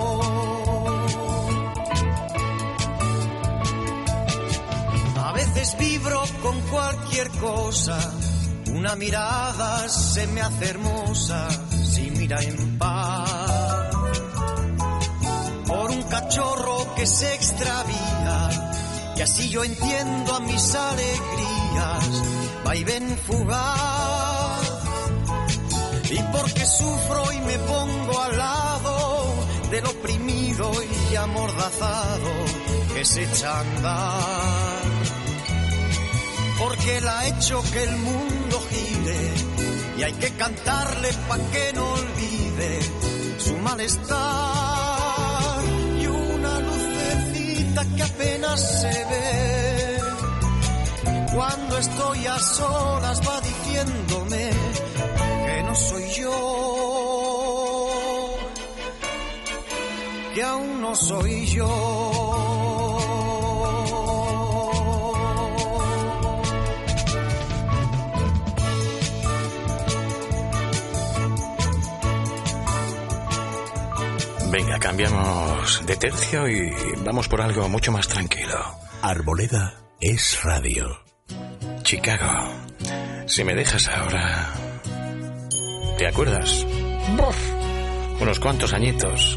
A veces vibro con cualquier cosa, una mirada se me hace hermosa si mira en paz. Por un cachorro que se extravía, y así yo entiendo a mis alegrías, vaivén fugaz. Y porque sufro y me pongo al lado del oprimido y amordazado que se echa a andar. Porque él ha hecho que el mundo gire y hay que cantarle pa' que no olvide su malestar. Y una lucecita que apenas se ve, cuando estoy a solas va diciéndome que no soy yo, que aún no soy yo. Venga, cambiamos de tercio y vamos por algo mucho más tranquilo. Arboleda es radio. Chicago, si me dejas ahora... ¿Te acuerdas? ¡Buf! Unos cuantos añitos.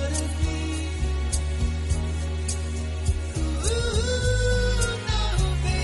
Ooh, no, baby.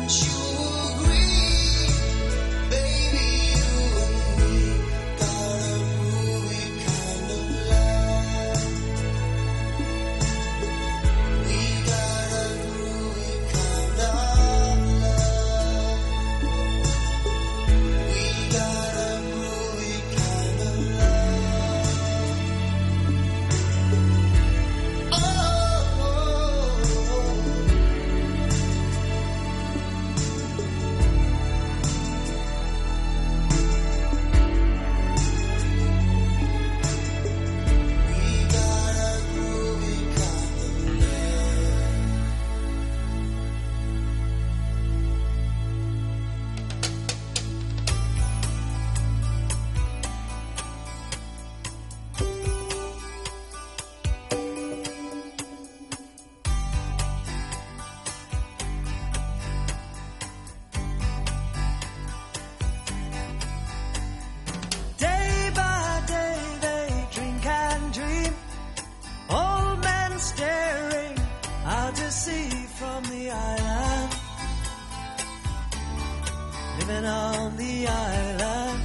living on the island.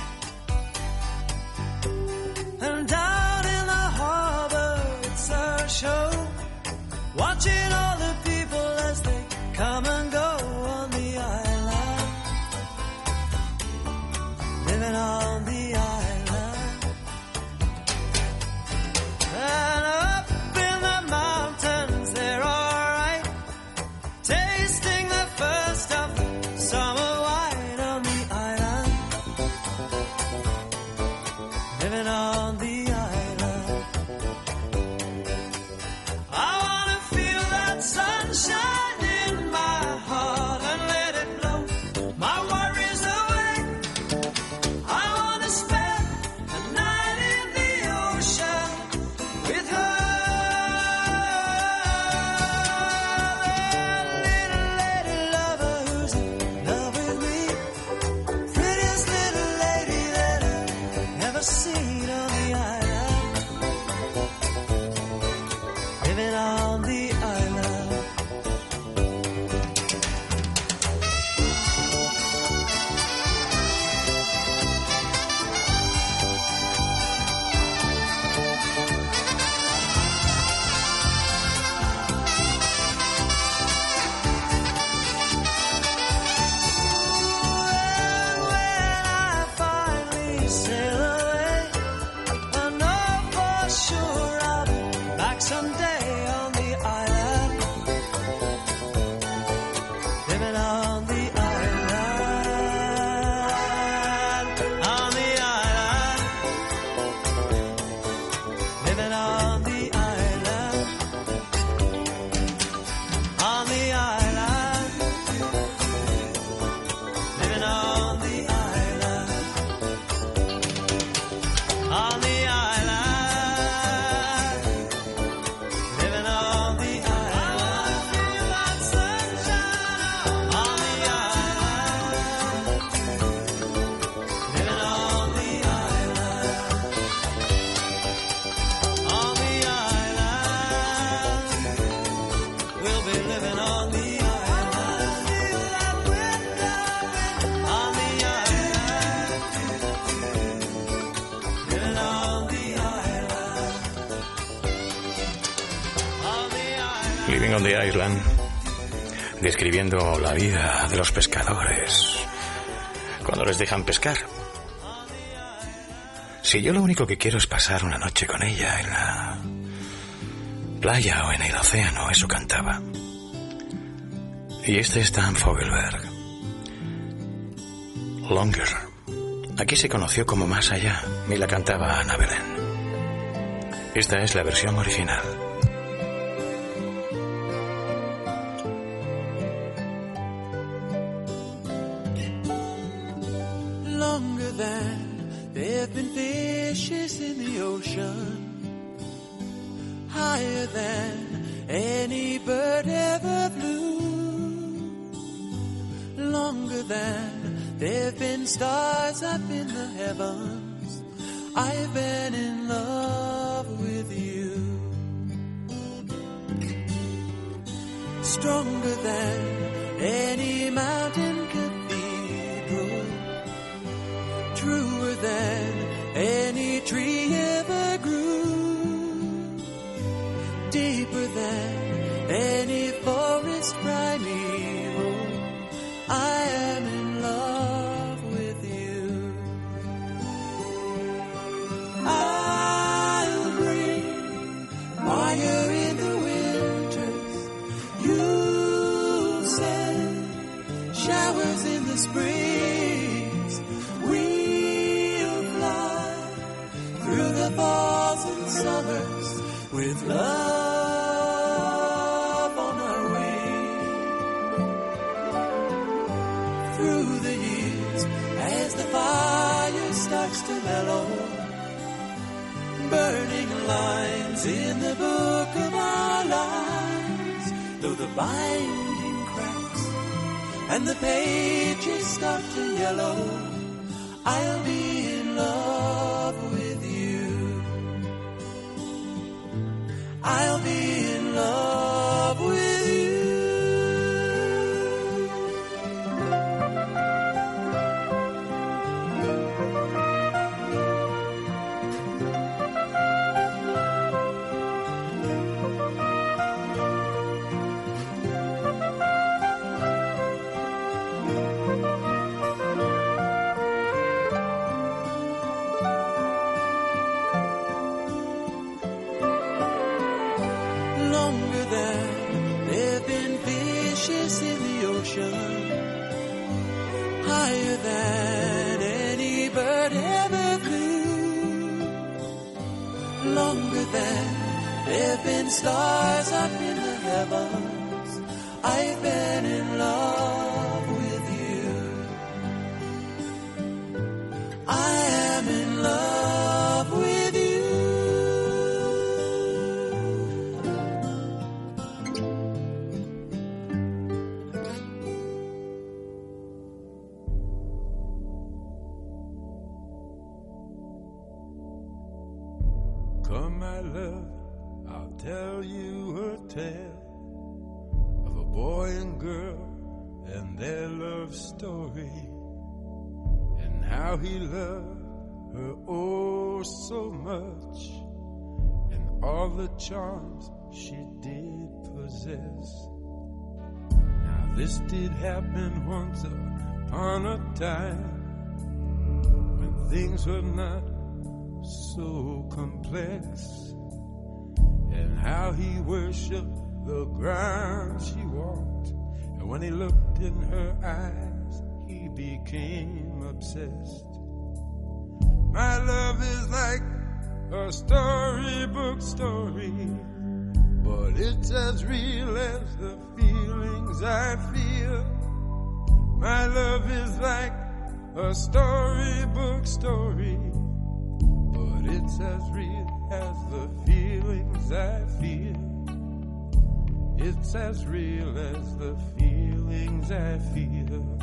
And down in the harbor it's a show, watching all the people as they come and go on the island. Living on the island. And up in the mountains they're alright, tasting the first of the summer wine on the island. Living on the island. I wanna feel that sunshine in my heart and let it blow my worries away. I wanna spend a night in the ocean with her. That little lady lover who's in love with me, prettiest little lady that I've ever seen on the island. Living on the island. When I finally sail away, I know for sure I'll be back someday on the island. Living on the island. On the island. Living on the island. On the island. Living on the island. On the island. Living on the island. I wanna feel that sunshine on the island. Living on the island. On the island. We'll be living on the island. On the island. Living on the island. On the island. Living on the Island, describiendo la vida de los pescadores cuando les dejan pescar. Si yo lo único que quiero es pasar una noche con ella en la playa o en el océano, eso cantaba. Y este es Dan Fogelberg. Longer. Aquí se conoció como Más Allá y la cantaba Ana Belén. Esta es la versión original. Longer than there have been fishes in the ocean, higher than any bird ever flew, longer than there have been stars up in the heavens. I've been in love with you. Stronger than any mountain cathedral, truer than any tree ever grew, deeper than any forest primeval. I am in love with you. I'll bring fire in the winters, you'll send showers in the springs. We'll fly through the falls and summers with love on our wings. Through the years, as the fire starts to mellow, burning lines in the book of our lives, though the binding cracks and the pages start to yellow, I'll be in love with you. I'll be in love with you. Longer than there've been fishes in the ocean, higher than any bird ever flew, longer than there've been stars up in the heavens. I've been in love with you. I am in love with you. Come, my love, I'll tell you a tale of a boy and girl and their love story, and how he loved her oh so much, and all the charms she did possess. Now this did happen once upon a time, when things were not so complex, and how he worshipped the ground she walked, and when he looked in her eyes he became obsessed. My love is like a storybook story, but it's as real as the feelings I feel. My love is like a storybook story, but it's as real as the feelings I feel. It's as real as the feelings I feel.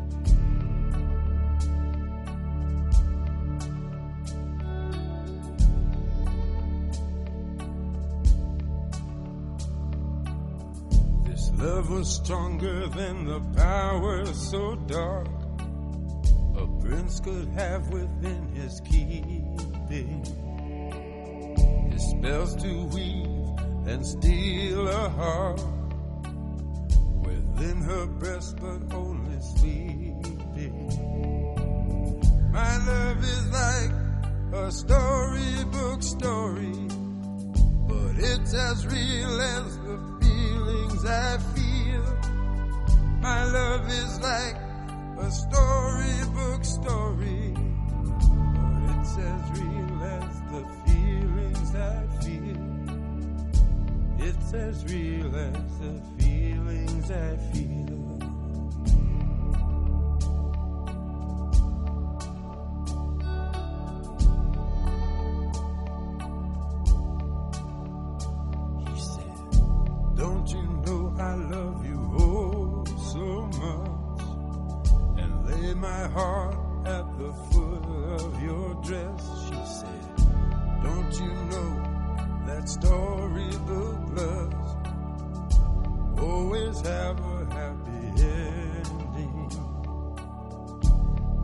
This love was stronger than the power so dark a prince could have within his keeping. His spells to weave and steal a heart within her breast, but only sleeping. My love is like a storybook story, but it's as real as the feelings I feel. My love is like a storybook story, but it's as real as the feelings I feel. It's as real as the feelings I feel. He said, don't you know I love you oh so much, and lay my heart at the foot of your dress. She said, don't you know that storybook loves always have a happy ending?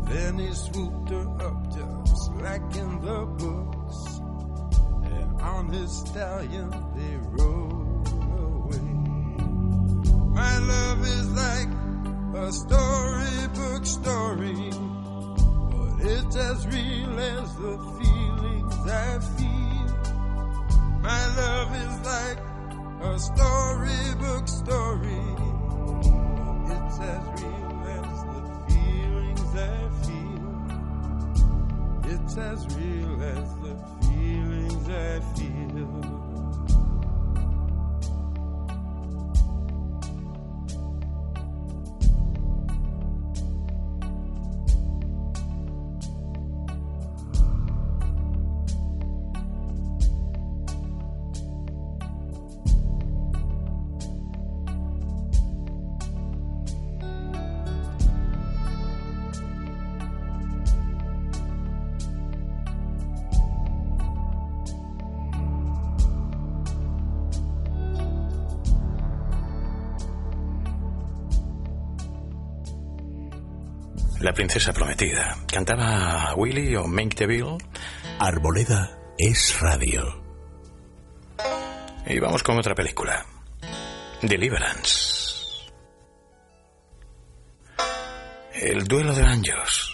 Then he swooped her up just like in the books, and on his stallion they rode away. My love is like a storybook story, but it's as real as the feelings I feel. My love is like a storybook story, but it's as real as the feelings I feel. It's as real as the feelings I feel. La princesa prometida. Cantaba Willie o Make DeVille. Arboleda es radio. Y vamos con otra película. Deliverance. El duelo de anjos.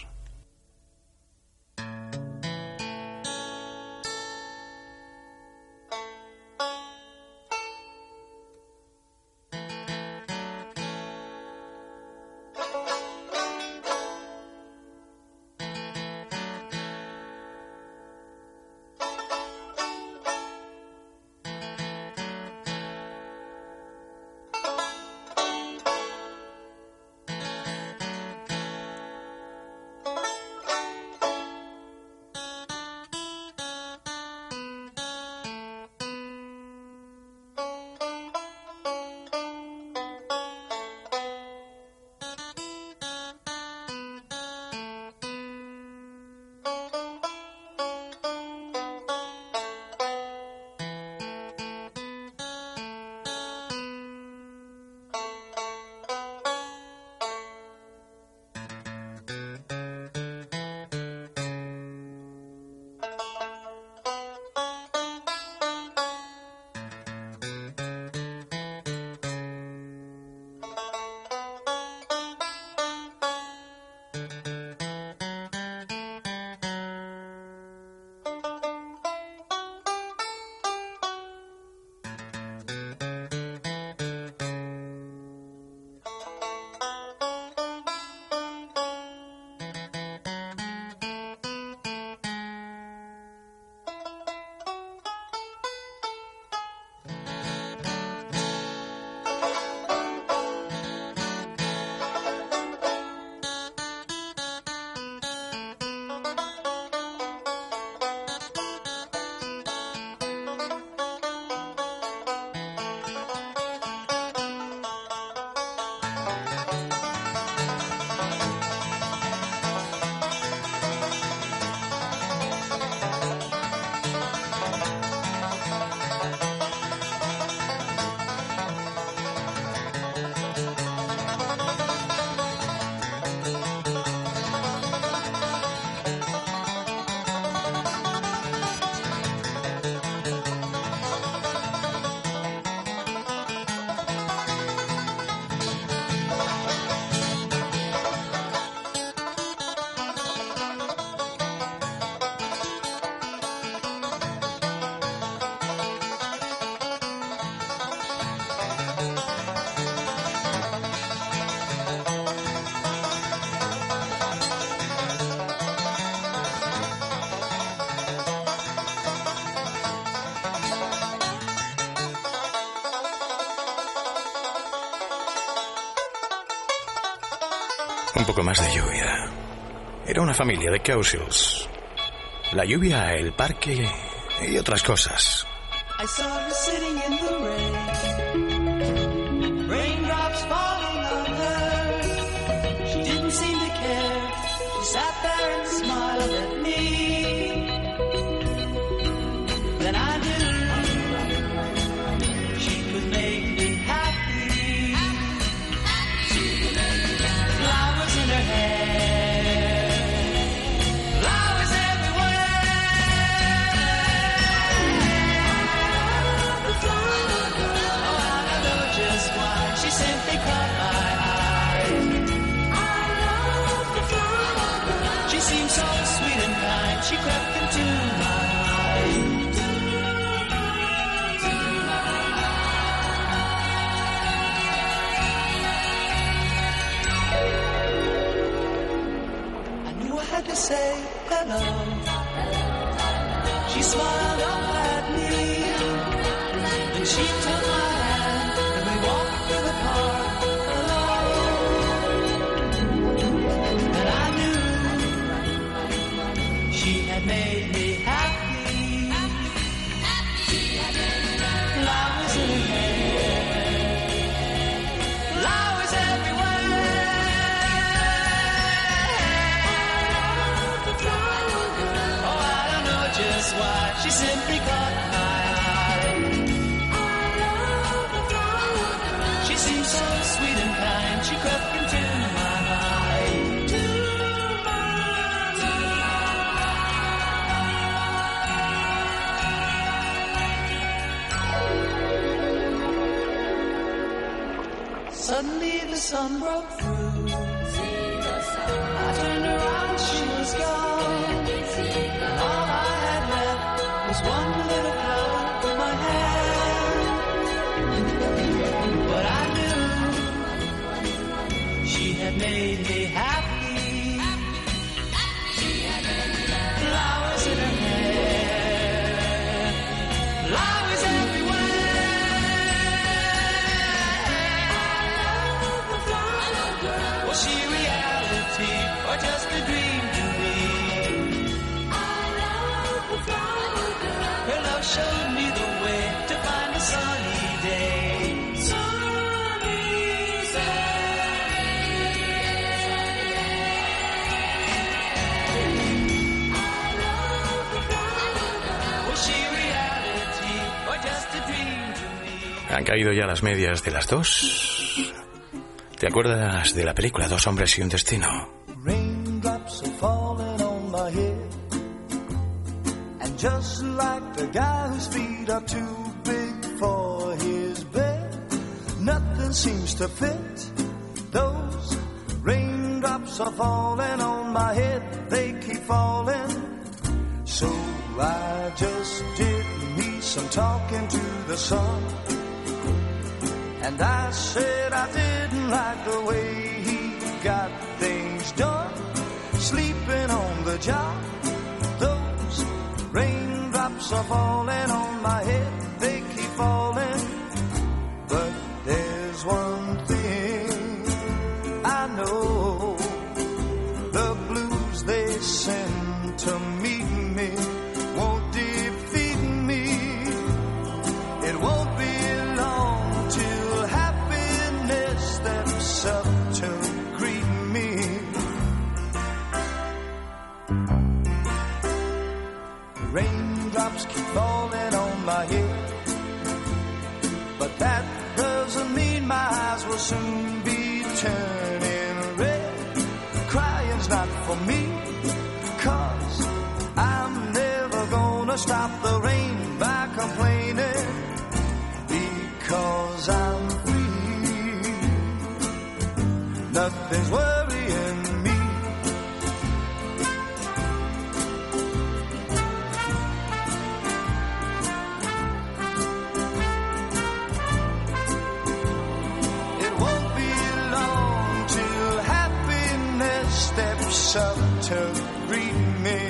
Un poco más de lluvia. Era una familia de Cowsills. La lluvia, el parque y otras cosas. I saw her sitting in the rain, raindrops falling on her. She didn't seem to care. She sat there and smiled at me. Then I knew she could make me happy. Flowers in her hair, say hello. She smiled up at me, and she took my hand, and we walked through the park alone. And I knew she had made me happy. Flowers in her hair, flowers everywhere. Oh, I don't know just why, she simply caught my eye. She seemed so sweet and kind, she crept into my mind. Suddenly the sun broke through. I turned around, she was gone. And all I had left was one little flower in my hand. But I knew she had made me happy. Flowers in her hair, flowers everywhere. Was she reality or just a dream to me? Her love showed me the way to find a sunny day. Sunny day. Was she reality or just a dream to me? Han caído ya las medias de las dos. ¿Te acuerdas de la película Dos hombres y un destino? Raindrops are falling on my head, and just like the guy whose feet are too big for his bed, nothing seems to fit. Those raindrops are falling on my head, they keep falling. So I just did me some talking to the sun, and I said I didn't like the way he got things done, sleeping on the job. Those raindrops are falling on my head, they keep falling. But there's one thing I know, the blues they send to meet me won't defeat me. It won't be long till happiness steps up to greet me. Raindrops keep falling on my head, but that doesn't mean my eyes will soon be turning red. Crying's not for me, 'cause I'm never gonna stop the rain by complaining, because I'm free. Nothing's worrying me. It won't be long till happiness steps up to greet me.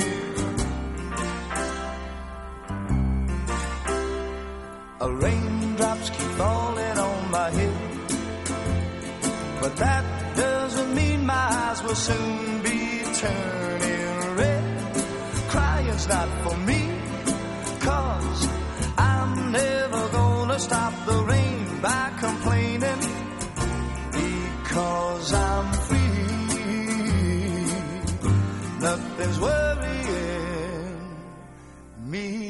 A raindrops keep falling on my head, but that doesn't mean my eyes will soon be turning red. Crying's not for me, 'cause I'm never gonna stop the rain by complaining, because I'm free. Nothing's worrying me.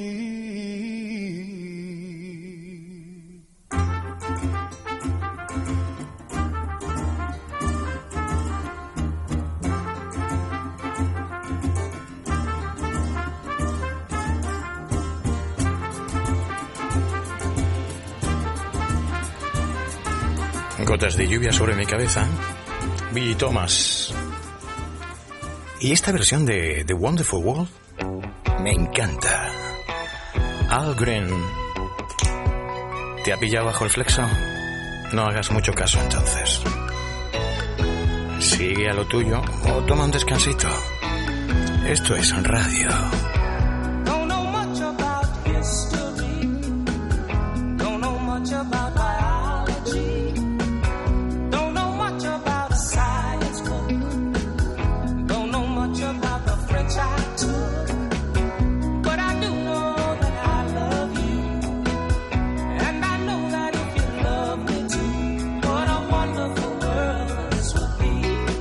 Gotas de lluvia sobre mi cabeza. Billy Thomas. Y esta versión de The Wonderful World me encanta. Al Green. ¿Te ha pillado bajo el flexo? No hagas mucho caso entonces. Sigue a lo tuyo o toma un descansito. Esto es radio. Don't know much about history. Don't know much about biology. Don't know much about a science book. Don't know much about the French I took. But I do know that I love you. And I know that if you love me too, what a wonderful world this would be.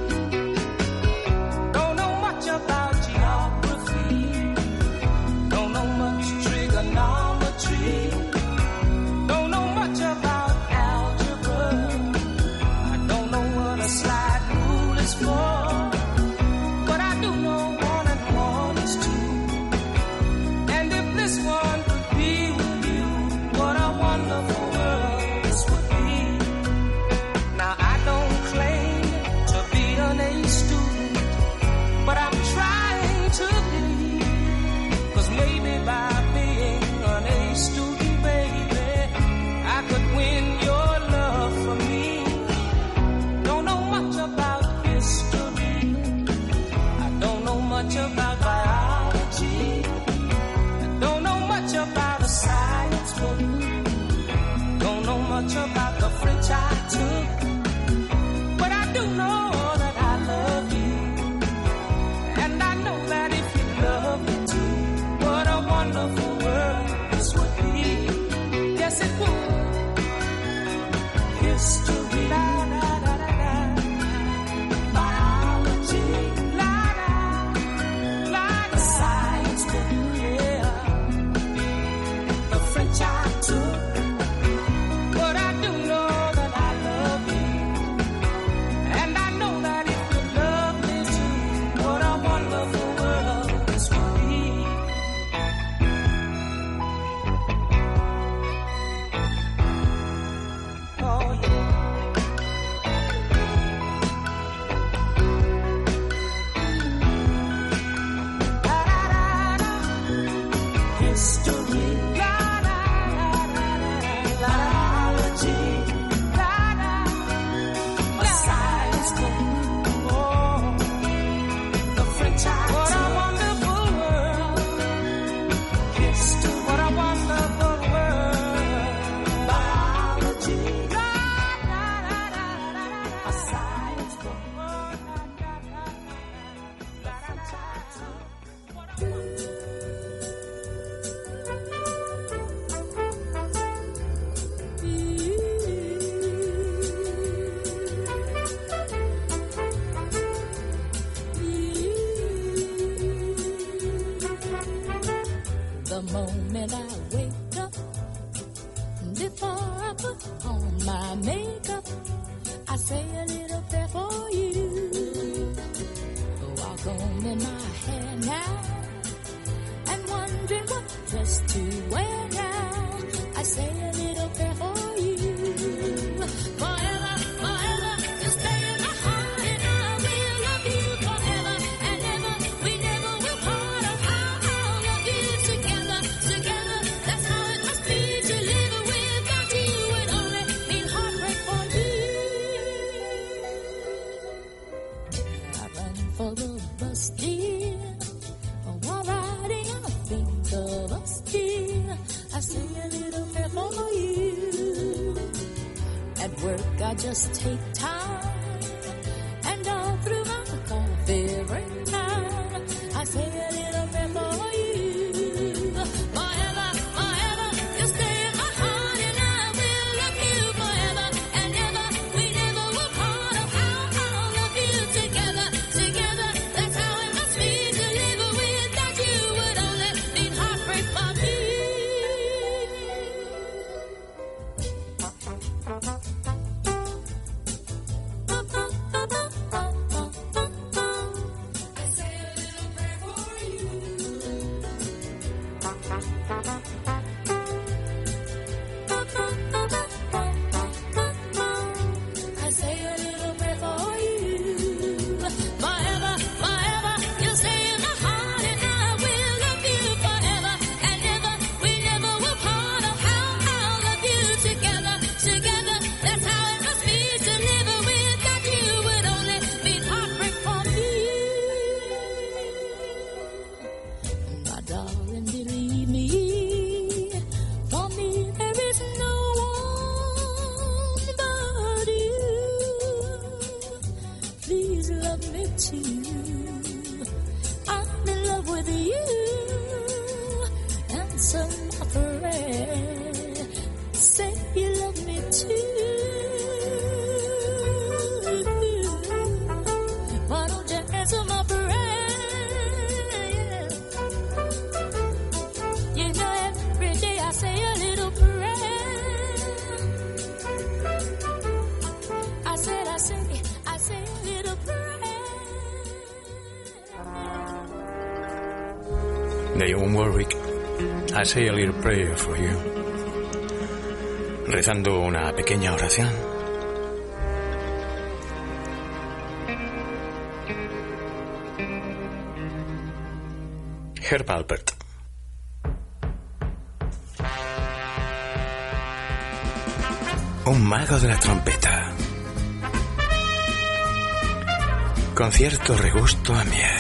Don't know much about geography. Don't know much trigonometry. Don't know much about algebra. I don't know what a slide rule is for. But I do know one and one is two. And if this one could be with you, what a wonderful world this would be. Now I don't claim to be an A student, but I'm trying to be. Cause maybe by being an A student, baby, I could win your love for me. Don't know much about history. I don't know much about biology. I don't know much about a science book. Don't know much about the French I took. But I do know that I love you. And I know that if you love me too, what a wonderful world this would be. Yes, it would. History, la la la la la. Biology, la la la la. Science book, yeah. The French I took. But I do know that I love you. And I know that if you love me too, what a wonderful world this would be. Oh yeah. La la la la. History. La la la la la. Biology. La la. A science book. Oh. The French I took. What a wonderful world. History. What a wonderful world. Biology. La la la la la. A science book. Oh, la la la la. The French I took. What a The moment I wake up, before I put on my makeup, I say a little prayer for you. Walk on in my hair now, and wondering what dress to wear now. I say a little prayer for you. Forever, forever, you stay in my heart, and I will love you forever and ever. We never will part. Oh, how I'll love you together, together. That's how it must be to live without you. It only means heartbreak for me. I run for the bus, dear. While riding, I think of us, dear. I say a little prayer for you. At work, I just take time, and all through my coffee break time, I say a little prayer for you. Forever, forever, you stay in my heart, and I will love you forever and ever. We never will part. Oh, how I'll love you together, together. That's how it must be to live without you. Would only mean heartbreak for me. please love me too. I'm in love with you. Answer my prayer. Say you love me too. Why don't you answer my prayer? You know every day I say a little prayer. I said I say, I say a little prayer. Dionne Warwick, I say a little prayer for you. Rezando una pequeña oración. Herb Alpert. Un mago de la trompeta. Con cierto regusto a miel.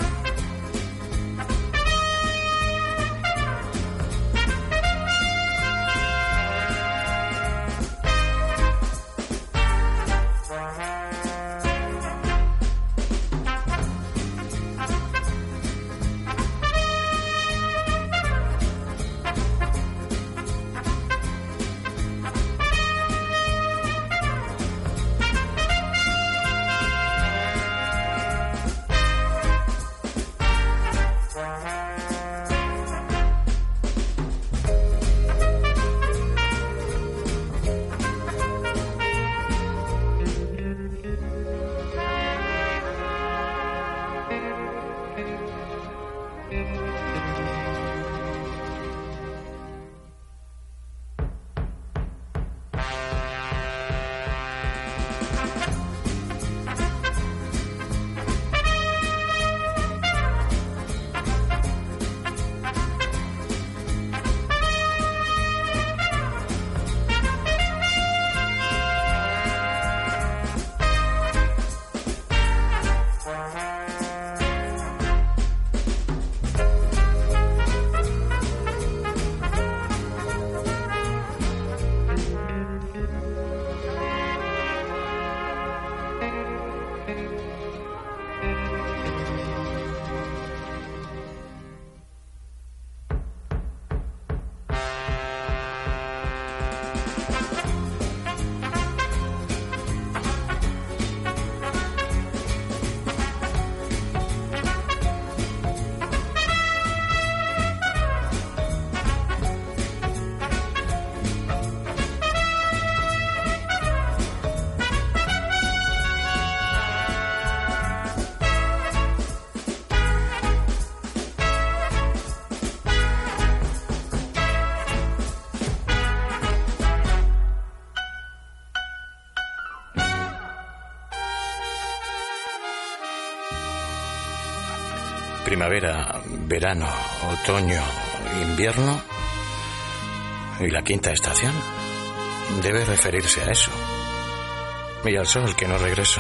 Primavera, verano, otoño, invierno y la quinta estación debe referirse a eso y al sol que no regresa.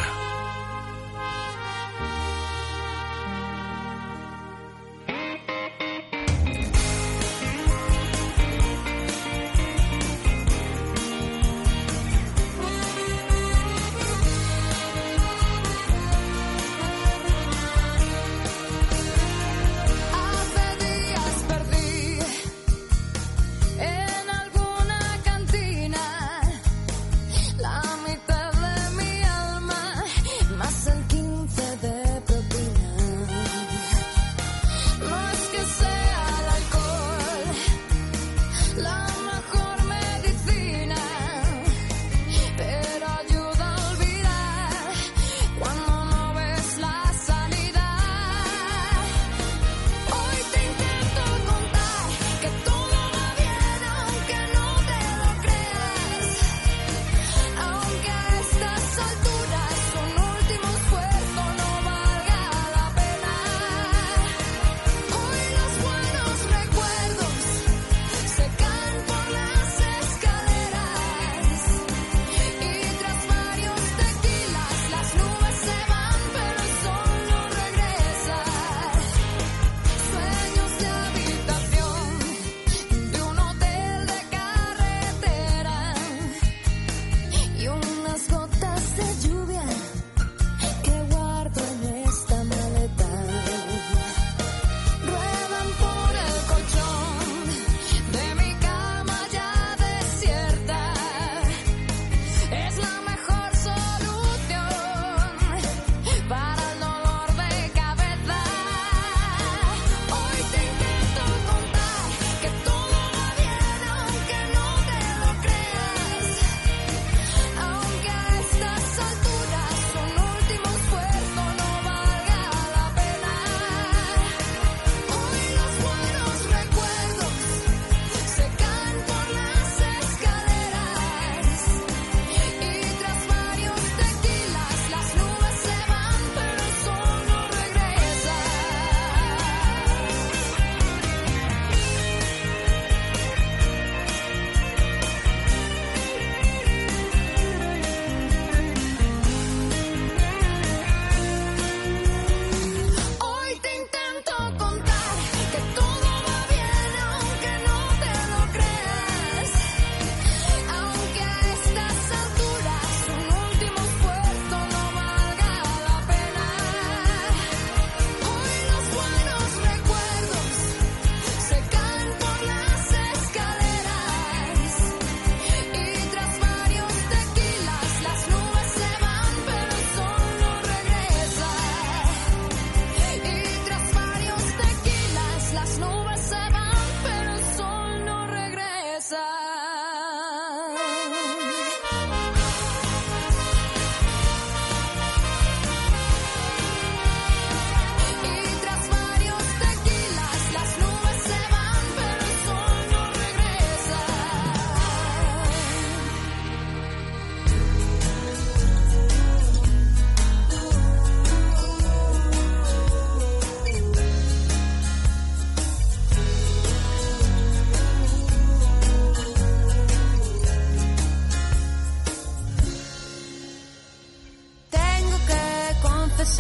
Hace días perdí en alguna cantina la mitad de mi alma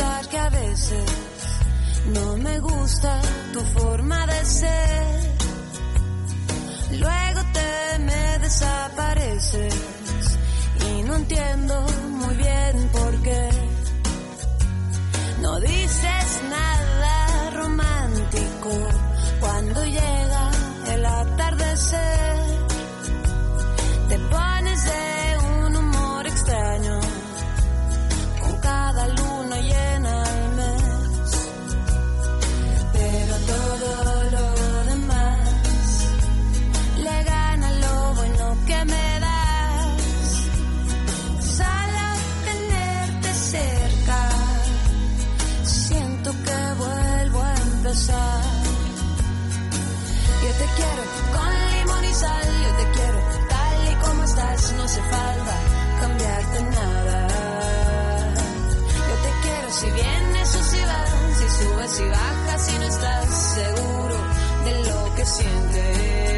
confesar que a veces no me gusta tu forma de ser. Luego te me desapareces y no entiendo muy bien por qué. No dices nada romántico cuando llega el atardecer. Te pones de un humor extraño con cada luna llena al mes. Pero todo lo demás le gana lo bueno que me das. Solo tenerte cerca siento que vuelvo a empezar. Yo te quiero con limón y sal, yo te quiero tal y como estás, no hace falta cambiarte nada. Yo te quiero si vienes o si vas, si subes y bajas, si no estás seguro de lo que sientes.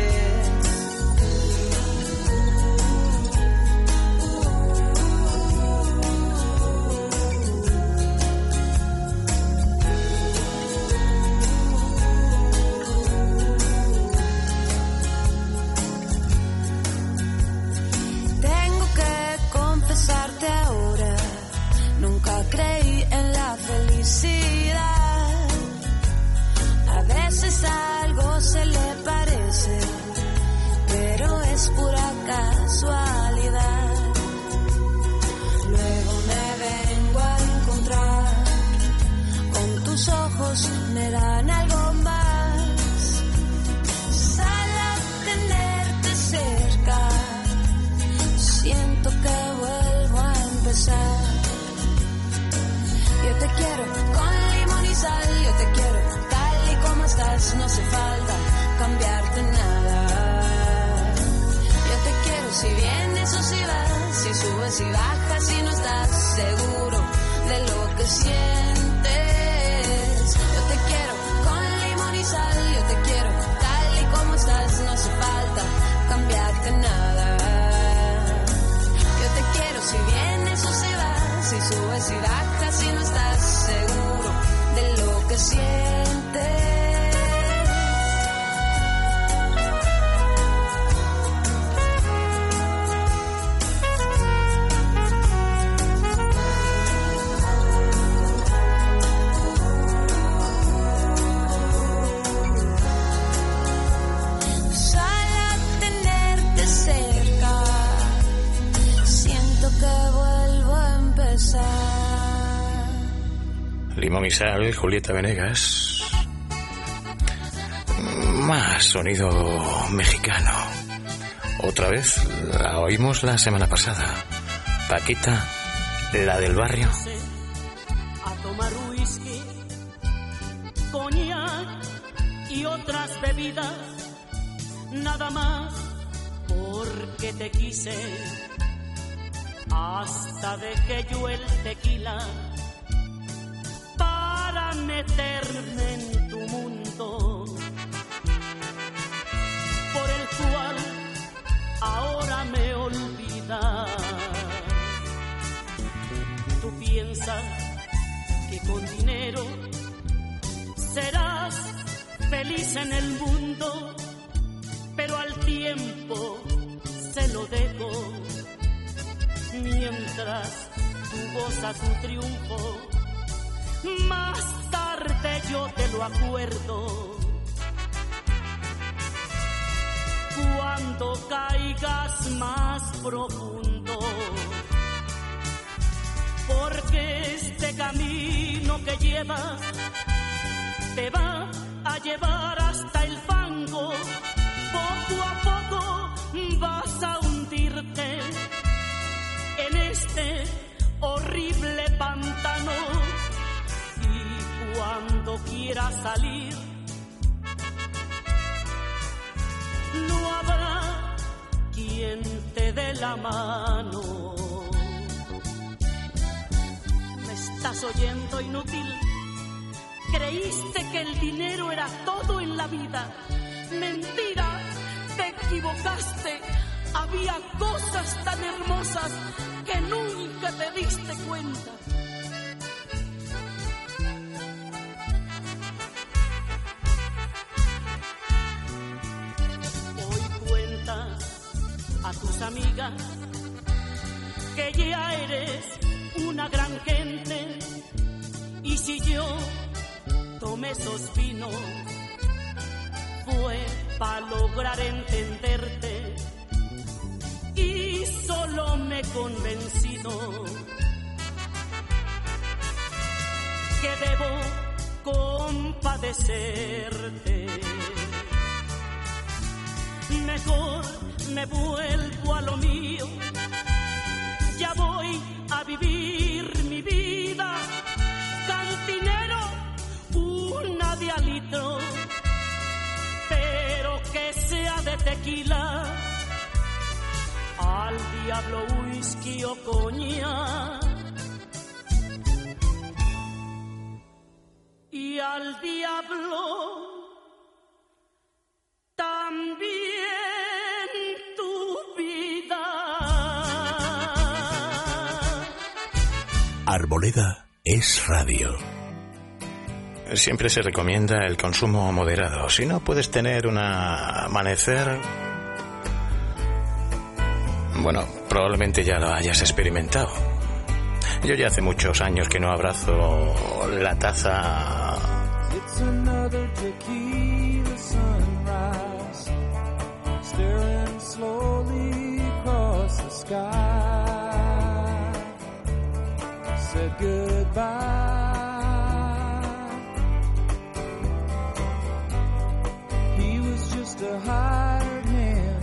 Ahora nunca creí en la felicidad. A veces algo se le parece, pero es pura casualidad. Luego me vengo a encontrar con tus ojos, me dan algo más. Solo tenerte cerca siento que vuelvo a empezar. Yo te quiero con limón y sal, yo te quiero tal y como estás, no hace falta cambiarte nada. Yo te quiero si vienes o si vas, si subes y bajas, si no estás seguro de lo que sientes. Yo te quiero con limón y sal, yo te quiero tal y como estás, no hace falta cambiarte nada. Yo te quiero si vienes o si vas, si subes y bajas, si no estás seguro de lo que sientes. Limón y sal, Julieta Venegas. Más sonido mexicano. Otra vez la oímos la semana pasada. Paquita, la del barrio. A tomar whisky, coñac y otras bebidas, nada más porque te quise. Hasta dejé yo el tequila para meterme en tu mundo, por el cual ahora me olvidas. Tú piensas que con dinero serás feliz en el mundo, pero al tiempo se lo dejo. Mientras tú gozas tu triunfo, más tarde yo te lo acuerdo. Cuando caigas más profundo, porque este camino que llevas te va a llevar hasta el fango. Poco a poco vas a hundirte en este horrible pantano, y cuando quieras salir no habrá quien te dé la mano. ¿Me estás oyendo, inútil? Creíste que el dinero era todo en la vida. Mentira, te equivocaste. Había cosas tan hermosas que nunca te diste cuenta. dices, amiga, que ya eres una gran gente. Y si yo tomé esos vinos, fue para lograr entenderte. Y solo me he convencido que debo compadecerte. Mejor me vuelvo a lo mío, ya voy a vivir mi vida. Cantinero, una de a litro, pero que sea de tequila. Al diablo whisky o coñac, y al diablo también tu vida. Arboleda es radio. Siempre se recomienda el consumo moderado. Si no puedes tener un amanecer, bueno, probablemente ya lo hayas experimentado. Yo ya hace muchos años que no abrazo la taza. It's another tequila sunrise, staring slowly across the sky. Said goodbye. He was just a hired hand,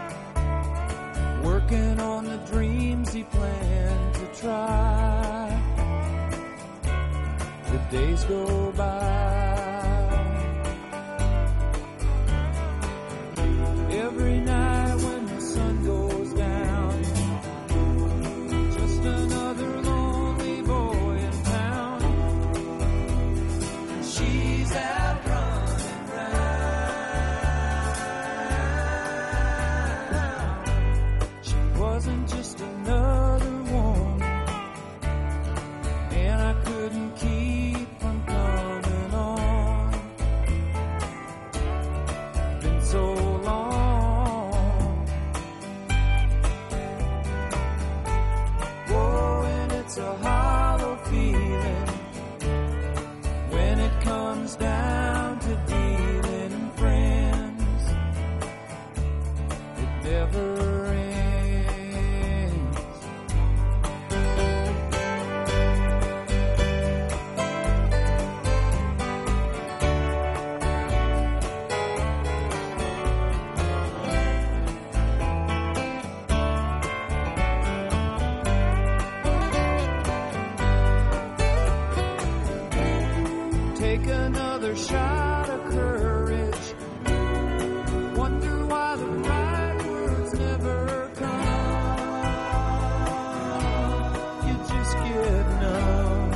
working on the dreams he planned to try. The days go by. Every night when the sun goes down, just another lonely boy in town. She's out running round. She wasn't just another woman, and I couldn't keep from coming on. Been so long. It's a hollow feeling when it comes down to dealing friends. It never ends. Take another shot of courage. Wonder why the right words never come. You just get numb.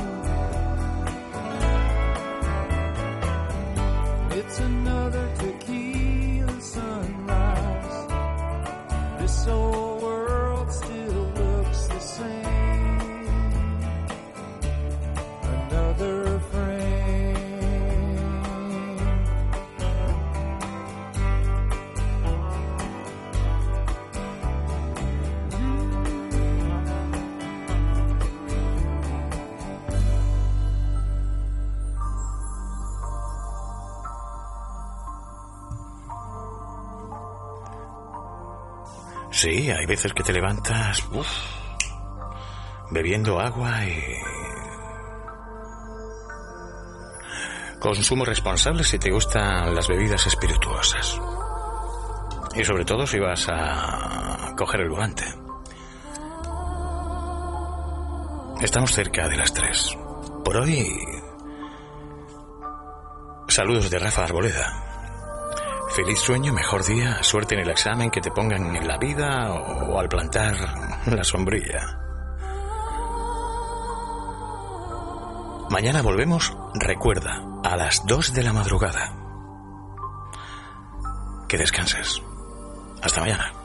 It's another tequila sunrise. This old world still looks the same. Another friend. Sí, hay veces que te levantas uf, bebiendo agua y... Consumo responsable si te gustan las bebidas espirituosas. Y sobre todo si vas a coger el volante. Estamos cerca de las tres. Por hoy... Saludos de Rafa Arboleda. Feliz sueño, mejor día, suerte en el examen que te pongan en la vida o, o al plantar la sombrilla. Mañana volvemos, recuerda, a las dos de la madrugada. Que descanses. Hasta mañana.